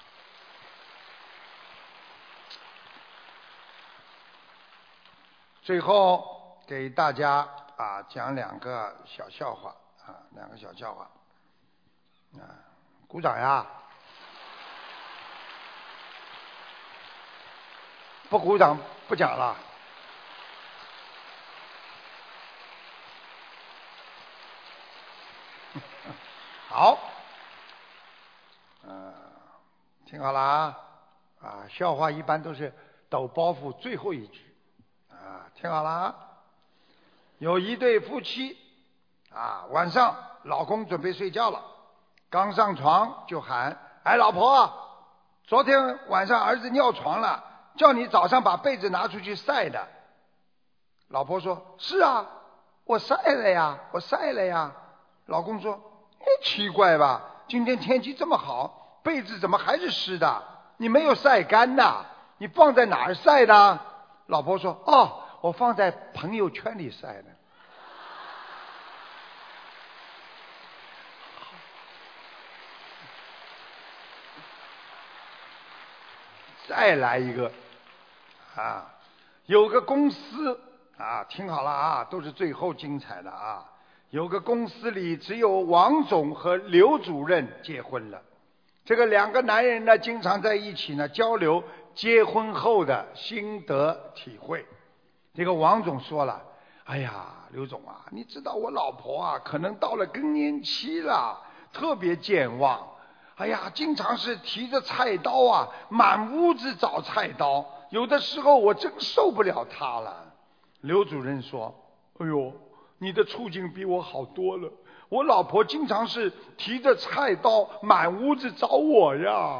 最后给大家啊讲两个小笑话啊，两个小笑话啊，鼓掌呀！不鼓掌不讲了。好，呃，听好了啊！啊，笑话一般都是抖包袱最后一句啊，听好了啊！有一对夫妻啊，晚上老公准备睡觉了，刚上床就喊：“哎，老婆啊，昨天晚上儿子尿床了，叫你早上把被子拿出去晒的。”老婆说：“是啊，我晒了呀，我晒了呀。”老公说：“哎，奇怪吧，今天天气这么好，被子怎么还是湿的？你没有晒干呐？你放在哪儿晒的？”老婆说：“哦，我放在朋友圈里晒的。”再来一个啊，有个公司啊，听好了啊，都是最后精彩的啊。有个公司里只有王总和刘主任结婚了，这个两个男人呢，经常在一起呢交流结婚后的心得体会。这个王总说了：“哎呀，刘总啊，你知道我老婆啊，可能到了更年期了，特别健忘。哎呀，经常是提着菜刀啊，满屋子找菜刀，有的时候我真受不了她了。”刘主任说：“哎呦，你的处境比我好多了，我老婆经常是提着菜刀满屋子找我呀。”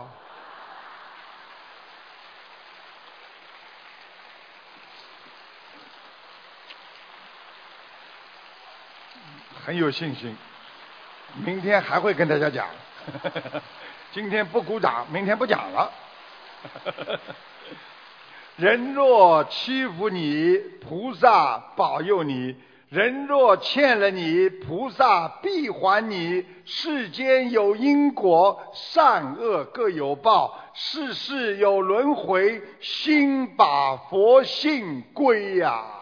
很有信心，明天还会跟大家讲。今天不鼓掌，明天不讲了。人若欺负你，菩萨保佑你；人若欠了你，菩萨必还你。世间有因果，善恶各有报，世事有轮回，心把佛性归呀、啊。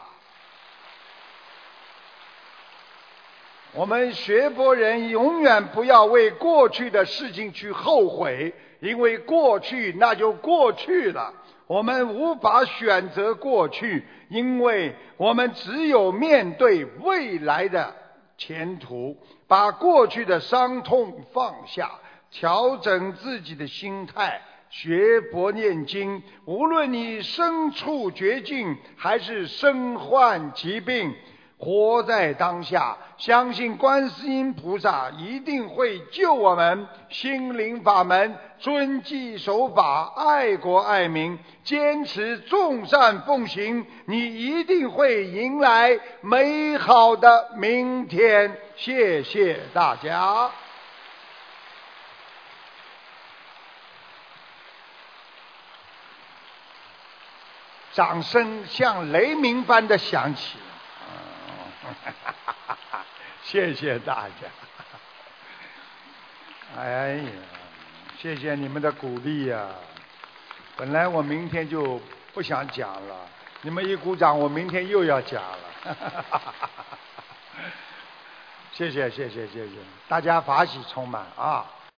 我们学佛人永远不要为过去的事情去后悔，因为过去那就过去了。我们无法选择过去，因为我们只有面对未来的前途，把过去的伤痛放下，调整自己的心态，学佛念经。无论你身处绝境还是身患疾病，活在当下，相信观世音菩萨一定会救我们。心灵法门，遵纪守法，爱国爱民，坚持众善奉行，你一定会迎来美好的明天。谢谢大家。掌声像雷鸣般的响起。谢谢大家。哎呀，谢谢你们的鼓励呀、啊！本来我明天就不想讲了，你们一鼓掌，我明天又要讲了。谢谢谢谢谢谢，大家法喜充满啊！